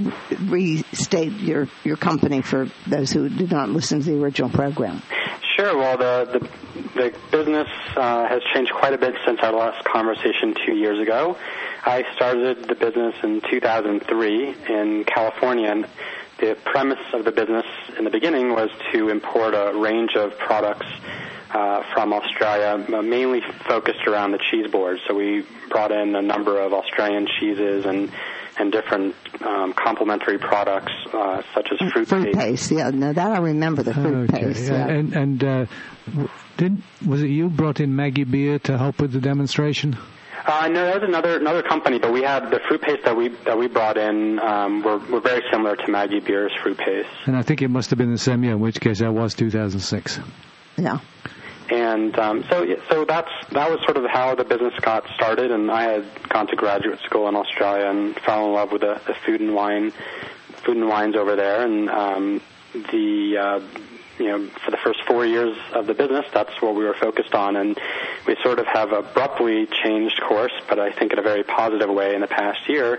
restate your, your company for those who did not listen to the original program. Sure. Well, the the, the business uh, has changed quite a bit since our last conversation two years ago. I started the business in two thousand three in California, and the premise of the business in the beginning was to import a range of products Uh, from Australia, mainly focused around the cheese board. So we brought in a number of Australian cheeses and and different um, complementary products uh, such as fruit, fruit paste. paste. Yeah, no, that I remember the fruit okay. paste. Yeah. Yeah. And and uh, didn't was it you brought in Maggie Beer to help with the demonstration? Uh, no, that was another another company, but we had the fruit paste that we that we brought in um, were were very similar to Maggie Beer's fruit paste. And I think it must have been the same year, in which case that was two thousand six. Yeah. And um, so, so that's that was sort of how the business got started. And I had gone to graduate school in Australia and fell in love with the, the food and wine, food and wines over there. And um, the uh, you know, for the first four years of the business, that's what we were focused on. And we sort of have abruptly changed course, but I think in a very positive way. In the past year,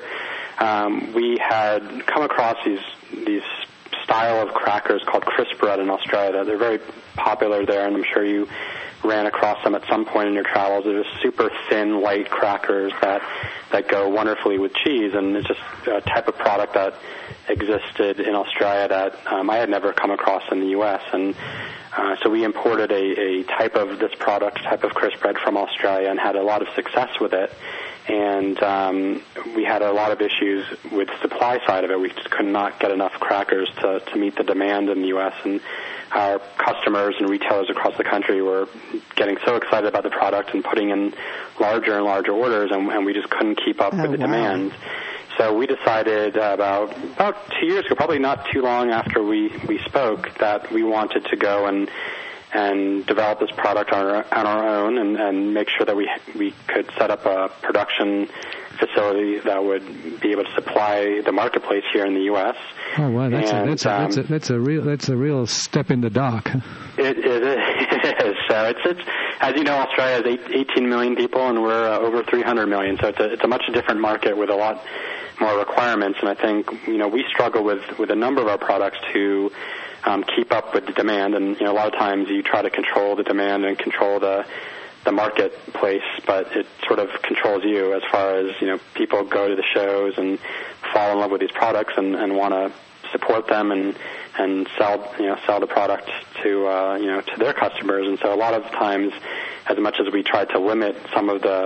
um, we had come across these these. style of crackers called crisp bread in Australia. They're very popular there, and I'm sure you ran across them at some point in your travels. They're just super thin, light crackers that that go wonderfully with cheese, and it's just a type of product that existed in Australia that um, I had never come across in the U S And uh, so we imported a, a type of this product, type of crisp bread from Australia, and had a lot of success with it. And um, we had a lot of issues with the supply side of it. We just could not get enough crackers to, to meet the demand in the U S And our customers and retailers across the country were getting so excited about the product and putting in larger and larger orders, and, and we just couldn't keep up oh, with the wow. demand. So we decided uh, about about two years ago, probably not too long after we, we spoke, that we wanted to go and and develop this product on our, on our own and, and make sure that we we could set up a production facility that would be able to supply the marketplace here in the U S. Oh wow, that's and, a that's a, um, that's a that's a real that's a real step in the dark. It, it, it is. So it's it's as you know, Australia has eight, eighteen million people, and we're uh, over three hundred million. So it's a it's a much different market with a lot more requirements. And I think you know we struggle with with a number of our products to Um, keep up with the demand, and you know a lot of times you try to control the demand and control the the marketplace, but it sort of controls you as far as you know people go to the shows and fall in love with these products and, and want to support them and and sell you know sell the product to uh, you know to their customers. And so a lot of times, as much as we tried to limit some of the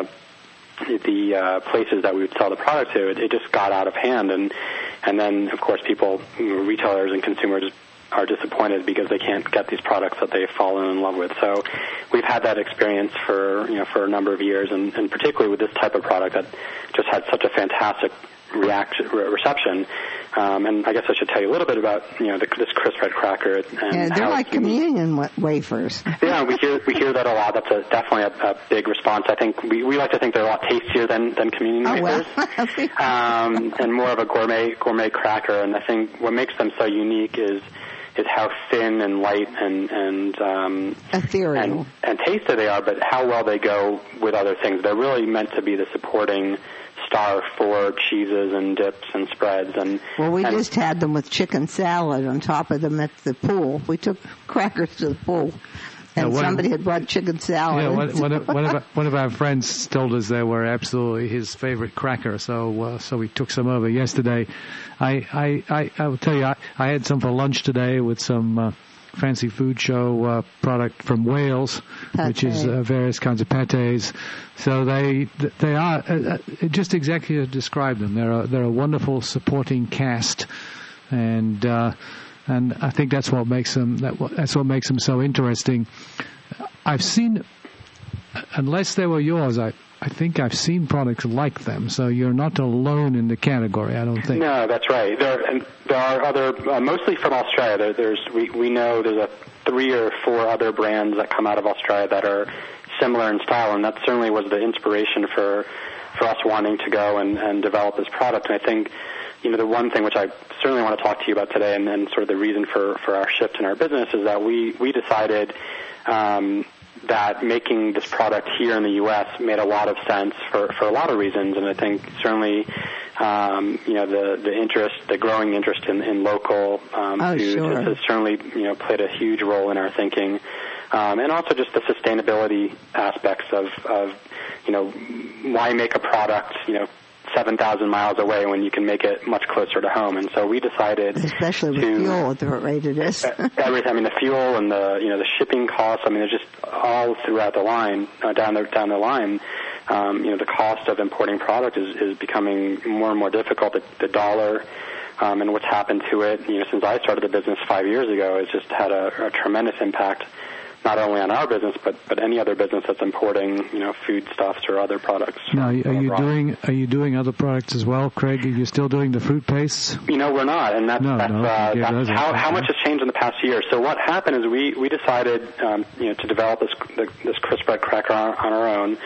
the uh, places that we would sell the product to, it, it just got out of hand, and and then of course people, you know, retailers and consumers are disappointed because they can't get these products that they've fallen in love with. So we've had that experience for, you know, for a number of years, and, and particularly with this type of product that just had such a fantastic reaction, reception. Um, and I guess I should tell you a little bit about, you know, the, this crisp bread cracker. And yeah, they're how like communion wa- wafers. Yeah, we hear we hear that a lot. That's a, definitely a, a big response. I think we, we like to think they're a lot tastier than, than communion oh, wafers, well. um, and more of a gourmet gourmet cracker. And I think what makes them so unique is is how thin and light and and um, ethereal and, and tasty they are, but how well they go with other things. They're really meant to be the supporting star for cheeses and dips and spreads. And well, we and, just had them with chicken salad on top of them at the pool. We took crackers to the pool And yeah, somebody had brought chicken salad. Yeah, one, one, of, one, of, one of our friends told us they were absolutely his favorite cracker, so uh, so we took some over yesterday. I I, I, I will tell you, I, I had some for lunch today with some uh, fancy food show uh, product from Wales, Pate. which is uh, various kinds of pates. So they they are uh, just exactly as described them. They're a, they're a wonderful supporting cast, and uh, and I think that's what makes them that that's what makes them so interesting. I've seen, unless they were yours, I. I think I've seen products like them, so you're not alone in the category, I don't think. No, that's right. There, and there are other, uh, mostly from Australia. There, there's we, we know there's a three or four other brands that come out of Australia that are similar in style, and that certainly was the inspiration for for us wanting to go and, and develop this product. And I think, you know, the one thing which I certainly want to talk to you about today, and, and sort of the reason for, for our shift in our business, is that we we decided. Um, that making this product here in the U S made a lot of sense for, for a lot of reasons, and I think certainly, um, you know, the, the interest, the growing interest in, in local um, oh, foods sure. has certainly, you know, played a huge role in our thinking, um, and also just the sustainability aspects of, of, you know, why make a product, you know, seven thousand miles away when you can make it much closer to home. And so we decided especially with to, fuel at the rate it is. everything, I mean, the fuel and the, you know, the shipping costs, I mean, they're just all throughout the line, uh, down the, down the line. Um, you know, the cost of importing product is, is becoming more and more difficult. The, the dollar, um, and what's happened to it, you know, since I started the business five years ago, has just had a, a tremendous impact, not only on our business, but, but any other business that's importing, you know, foodstuffs or other products. Now, are you doing are you doing other products as well, Craig? Are you still doing the fruit pastes? You know, we're not, and that's, no, that's, no, uh, okay, that's how, how much has changed in the past year. So what happened is we we decided, um, you know, to develop this the, this crisp bread cracker on, on our own,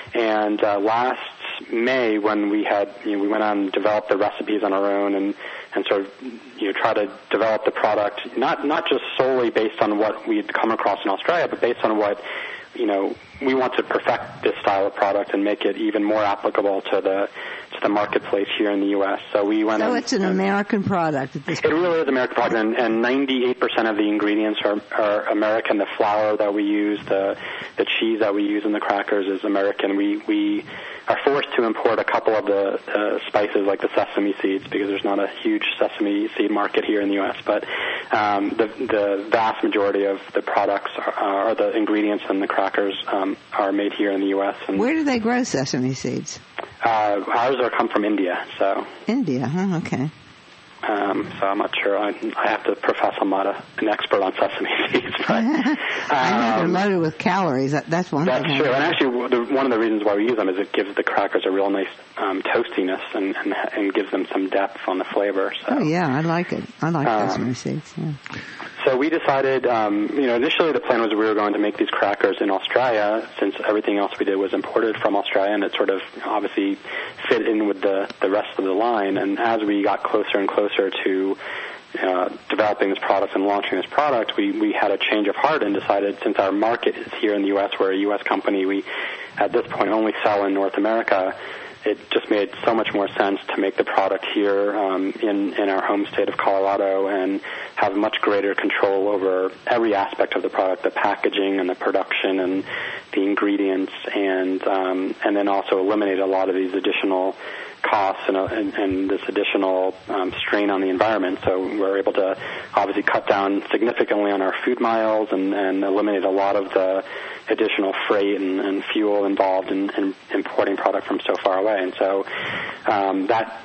and uh, last May when we had, you know, we went on and developed the recipes on our own and. and sort of, you know, try to develop the product, not not just solely based on what we'd come across in Australia, but based on what, you know, we want to perfect this style of product and make it even more applicable to the to the marketplace here in the U S. So we went. So in, it's an American product at this point. It really is an American product, and, and ninety-eight percent of the ingredients are, are American. The flour that we use, the the cheese that we use in the crackers is American. We we are forced to import a couple of the uh, spices like the sesame seeds because there's not a huge sesame seed market here in the U S. But um, the the vast majority of the products are, are the ingredients in the crackers um, are made here in the U S. And where do they grow sesame seeds? Uh, ours are come from India, so. India, huh? Okay. Um, so I'm not sure. I, I have to profess I'm not a, an expert on sesame seeds, but um, I know they're loaded with calories. That, that's one that's thing. That's true. And actually, the, one of the reasons why we use them is it gives the crackers a real nice um, toastiness and, and and gives them some depth on the flavor. So. Oh yeah, I like it. I like um, sesame seeds. Yeah. So we decided, um, you know, initially the plan was we were going to make these crackers in Australia, since everything else we did was imported from Australia, and it sort of obviously fit in with the, the rest of the line. And as we got closer and closer to uh, developing this product and launching this product, we, we had a change of heart and decided, since our market is here in the U S, we're a U S company, we at this point only sell in North America. It just made so much more sense to make the product here um, in, in our home state of Colorado and have much greater control over every aspect of the product, the packaging and the production and the ingredients, and um, and then also eliminate a lot of these additional costs and, uh, and, and this additional um, strain on the environment. So we're able to obviously cut down significantly on our food miles and, and eliminate a lot of the additional freight and, and fuel involved in, in importing product from so far away. And so um, that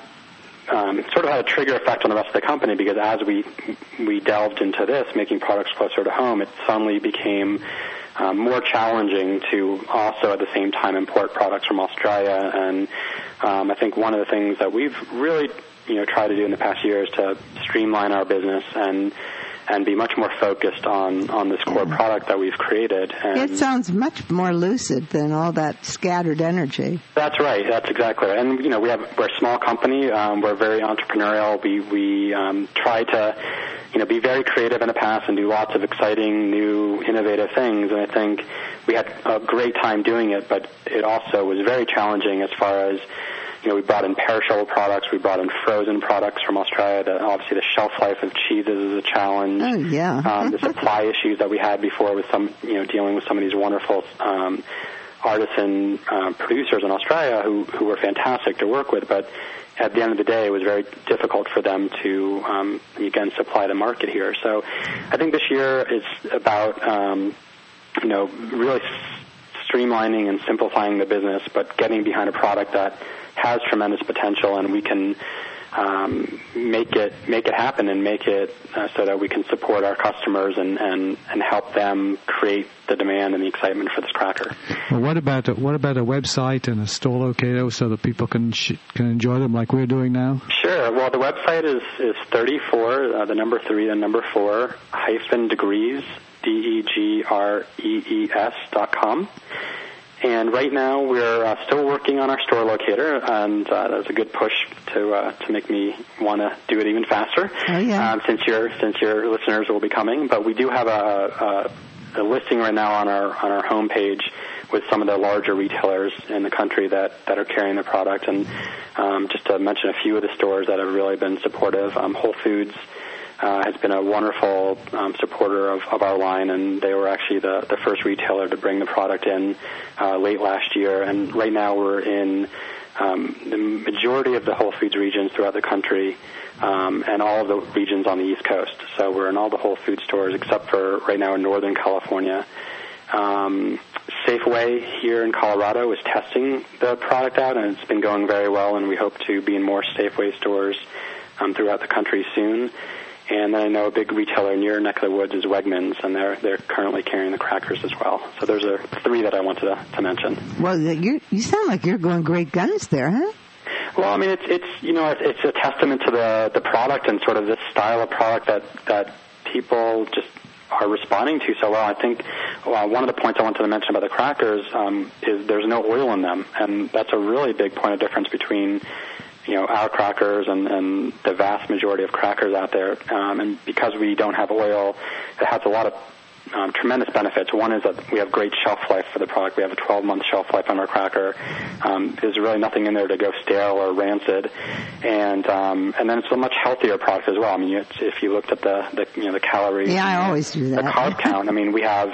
um, sort of had a trigger effect on the rest of the company, because as we we delved into this, making products closer to home, it suddenly became um, more challenging to also at the same time import products from Australia. And um, I think one of the things that we've really you know tried to do in the past year is to streamline our business and and be much more focused on, on this core yeah. product that we've created. And it sounds much more lucid than all that scattered energy. That's right. That's exactly right. And, you know, we have, we're a small company. Um, we're very entrepreneurial. We, we um, try to, you know, be very creative in the past and do lots of exciting, new, innovative things. And I think we had a great time doing it, but it also was very challenging as far as, you know, we brought in perishable products, we brought in frozen products from Australia. The, obviously, the shelf life of cheeses is a challenge. Oh, yeah. um, the supply issues that we had before with some, you know, dealing with some of these wonderful um, artisan uh, producers in Australia who, who were fantastic to work with, but at the end of the day, it was very difficult for them to, um, again, supply the market here. So I think this year is about, um, you know, really streamlining and simplifying the business, but getting behind a product that has tremendous potential, and we can um, make it make it happen and make it uh, so that we can support our customers and, and, and help them create the demand and the excitement for this cracker. Well, what about a, what about a website and a store locator so that people can sh- can enjoy them like we're doing now? Sure. Well, the website is is thirty-four, uh, the number three, the number four hyphen degrees, D E G R E E S dot com. And right now we're uh, still working on our store locator, and uh, that's a good push to uh, to make me want to do it even faster. Oh, yeah. Um, since your since your listeners will be coming, but we do have a, a, a listing right now on our on our homepage with some of the larger retailers in the country that, that are carrying the product. And um, just to mention a few of the stores that have really been supportive, um, Whole Foods Uh, has been a wonderful um, supporter of, of our line, and they were actually the, the first retailer to bring the product in uh, late last year. And right now we're in um, the majority of the Whole Foods regions throughout the country, um, and all of the regions on the East Coast. So we're in all the Whole Foods stores except for right now in Northern California. Um, Safeway here in Colorado is testing the product out, and it's been going very well, and we hope to be in more Safeway stores um, throughout the country soon. And then I know a big retailer in your neck of the woods is Wegmans, and they're they're currently carrying the crackers as well. So those are three that I wanted to, to mention. Well, you you sound like you're going great guns there, huh? Well, I mean, it's it's you know it's, it's a testament to the the product and sort of this style of product that that people just are responding to so well. I think well, one of the points I wanted to mention about the crackers um, is there's no oil in them, and that's a really big point of difference between you know, our crackers and, and the vast majority of crackers out there. Um, and because we don't have oil, it has a lot of um, tremendous benefits. One is that we have great shelf life for the product. We have a twelve-month shelf life on our cracker. Um, there's really nothing in there to go stale or rancid. And um, and then it's a much healthier product as well. I mean, it's, if you looked at the, the you know the calories, yeah, I always do that. The carb count. I mean, we have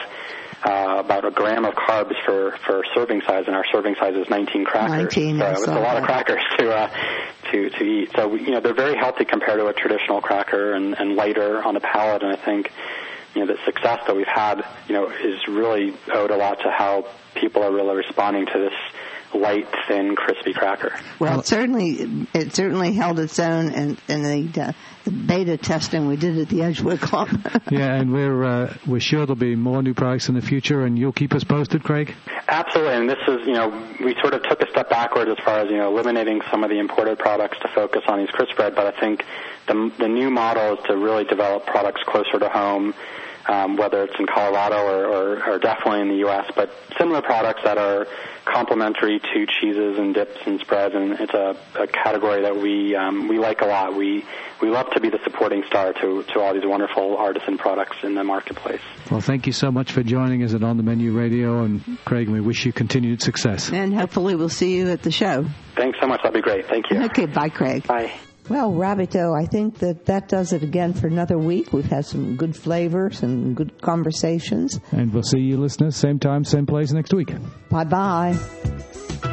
Uh, about a gram of carbs for, for serving size, and our serving size is nineteen crackers. nineteen, so it's a lot that. of crackers to uh, to to eat. So we, you know they're very healthy compared to a traditional cracker, and, and lighter on the palate. And I think you know the success that we've had, you know, is really owed a lot to how people are really responding to this light, thin, crispy cracker. Well, it certainly it certainly held its own in, in the, uh, the beta testing we did at the Edgewood Club. Yeah, and we're uh, we're sure there'll be more new products in the future, and you'll keep us posted, Craig? Absolutely, and this is, you know, we sort of took a step backwards as far as, you know, eliminating some of the imported products to focus on these crisp bread, but I think the, the new model is to really develop products closer to home, um, whether it's in Colorado or, or, or definitely in the U S, but similar products that are complementary to cheeses and dips and spreads, and it's a, a category that we um, we like a lot. We we love to be the supporting star to, to all these wonderful artisan products in the marketplace. Well, thank you so much for joining us at On the Menu Radio, and Craig, we wish you continued success. And hopefully we'll see you at the show. Thanks so much. That'd be great. Thank you. Okay, bye, Craig. Bye. Well, Rabbito, I think that that does it again for another week. We've had some good flavors and good conversations. And we'll see you listeners same time, same place next week. Bye-bye.